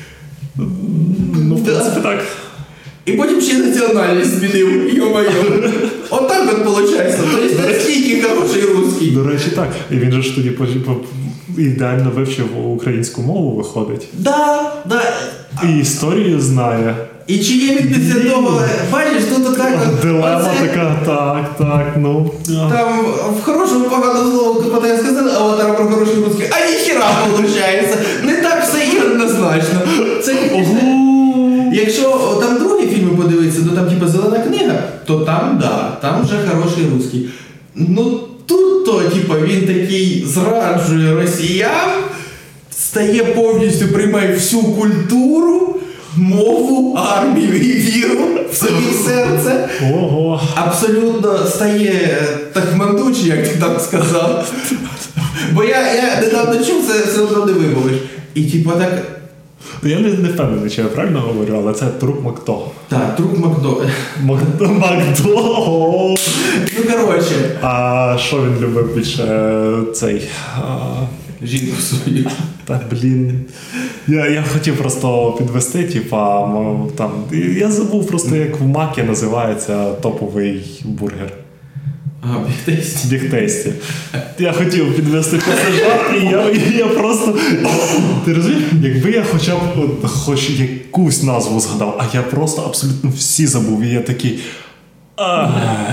Ну, в принципі, так. І потім ще національність змінив, йо-моє. Отак от виходить. Тобто наскільки хороший русський. До речі, так. І він же ж тоді по- по- ідеально вивчив українську мову, виходить. Да, да. І історію знає. І чи є він після того, бачиш, тут отак от. Дилема оце, така, так, так, ну. Там в хорошому погану слово, коли я сказав, Аватар про хороший русський, а ніхіра виходить. Не так все і однозначно. Це Ого! Якщо там другі фільми подивитися, то там типу зелена книга, то там, да, там вже хороший русський. Ну тут то, типу, він такий зраджує росіян, стає повністю, приймає всю культуру, мову, армію і віру в собі серце. Ого! Абсолютно стає тахмандучий, як ти там сказав. Бо я, я недавно чув, це все одно не вимовиш. І типу так. Я не, не впевнений, чи я правильно говорю, але це Друг Макдо. Так, Друг Макдо. Макдо, Макдо! Ну, коротше. А що він любив більше цей? А, Жінку свою. та, блін. Я, я хотів просто підвести, типа, м, там, я забув просто, як в Макі називається топовий бургер. А, бігтейсті. Бігтейсті. Я хотів підвести пасажа, і я, і я просто... Ти розумієш, якби я хоча б от, хоч якусь назву згадав, а я просто абсолютно всі забув, і я такий... Ах.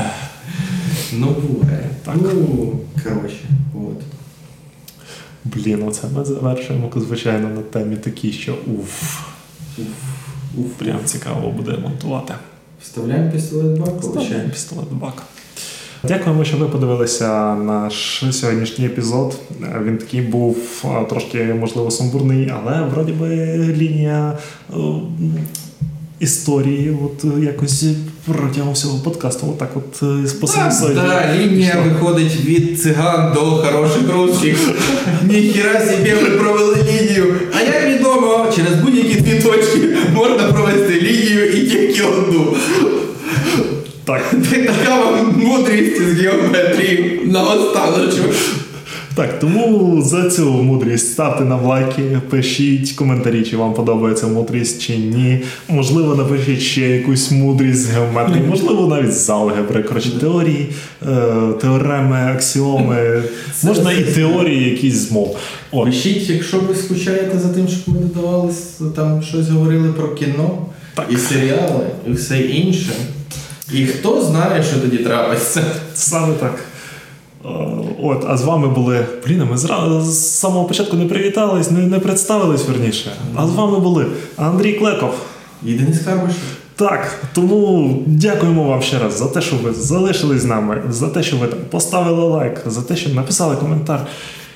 Ну, буває. Так. Ну, коротше, от. Блін, оце ми завершуємо, звичайно, на темі такій, що уф. Уф, уф. Прям цікаво буде монтувати. Вставляємо пістолет в бак, Ставимо виходить. пістолет в бак. Дякуємо, що ви подивилися наш сьогоднішній епізод. Він такий був а, трошки, можливо, сумбурний, але вроді би лінія е, історії от якось протягом всього подкасту отак от е, по синусоїді. Так, да, лінія пішла. виходить від циган до хороших русських. Ніхіра собі ми провели лінію. А як відомо, через будь-які дві точки можна провести лінію і тільки одну. Так. Така вам мудрість з геометрії на останочку. Так, тому за цю мудрість ставте нам лайки, пишіть коментарі, чи вам подобається мудрість, чи ні. Можливо, напишіть ще якусь мудрість з геометрії, можливо, навіть з алгебри. Коротше, теорії, е, теореми, аксіоми, можна і теорії якісь з мов. О. Пишіть, якщо ви скучаєте за тим, щоб ми додавали, там щось говорили про кіно, Так. і серіали, і все інше. І хто знає, що тоді трапиться. Саме так. От, а з вами були, блін, ми зра... з самого початку не привітались, не, не представились, верніше. А з вами були Андрій Клеков. І Денис Карбаш. Так, тому дякуємо вам ще раз за те, що ви залишились з нами, за те, що ви там поставили лайк, за те, що написали коментар.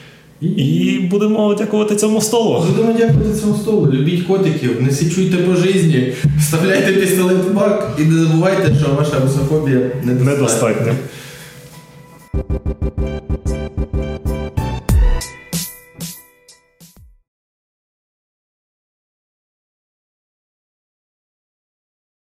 І будемо дякувати цьому столу. Будемо дякувати цьому столу. Любіть котиків, не січуйте по житті, вставляйте пістолет в бак і не забувайте, що ваша русофобія недостатня. Недостатньо.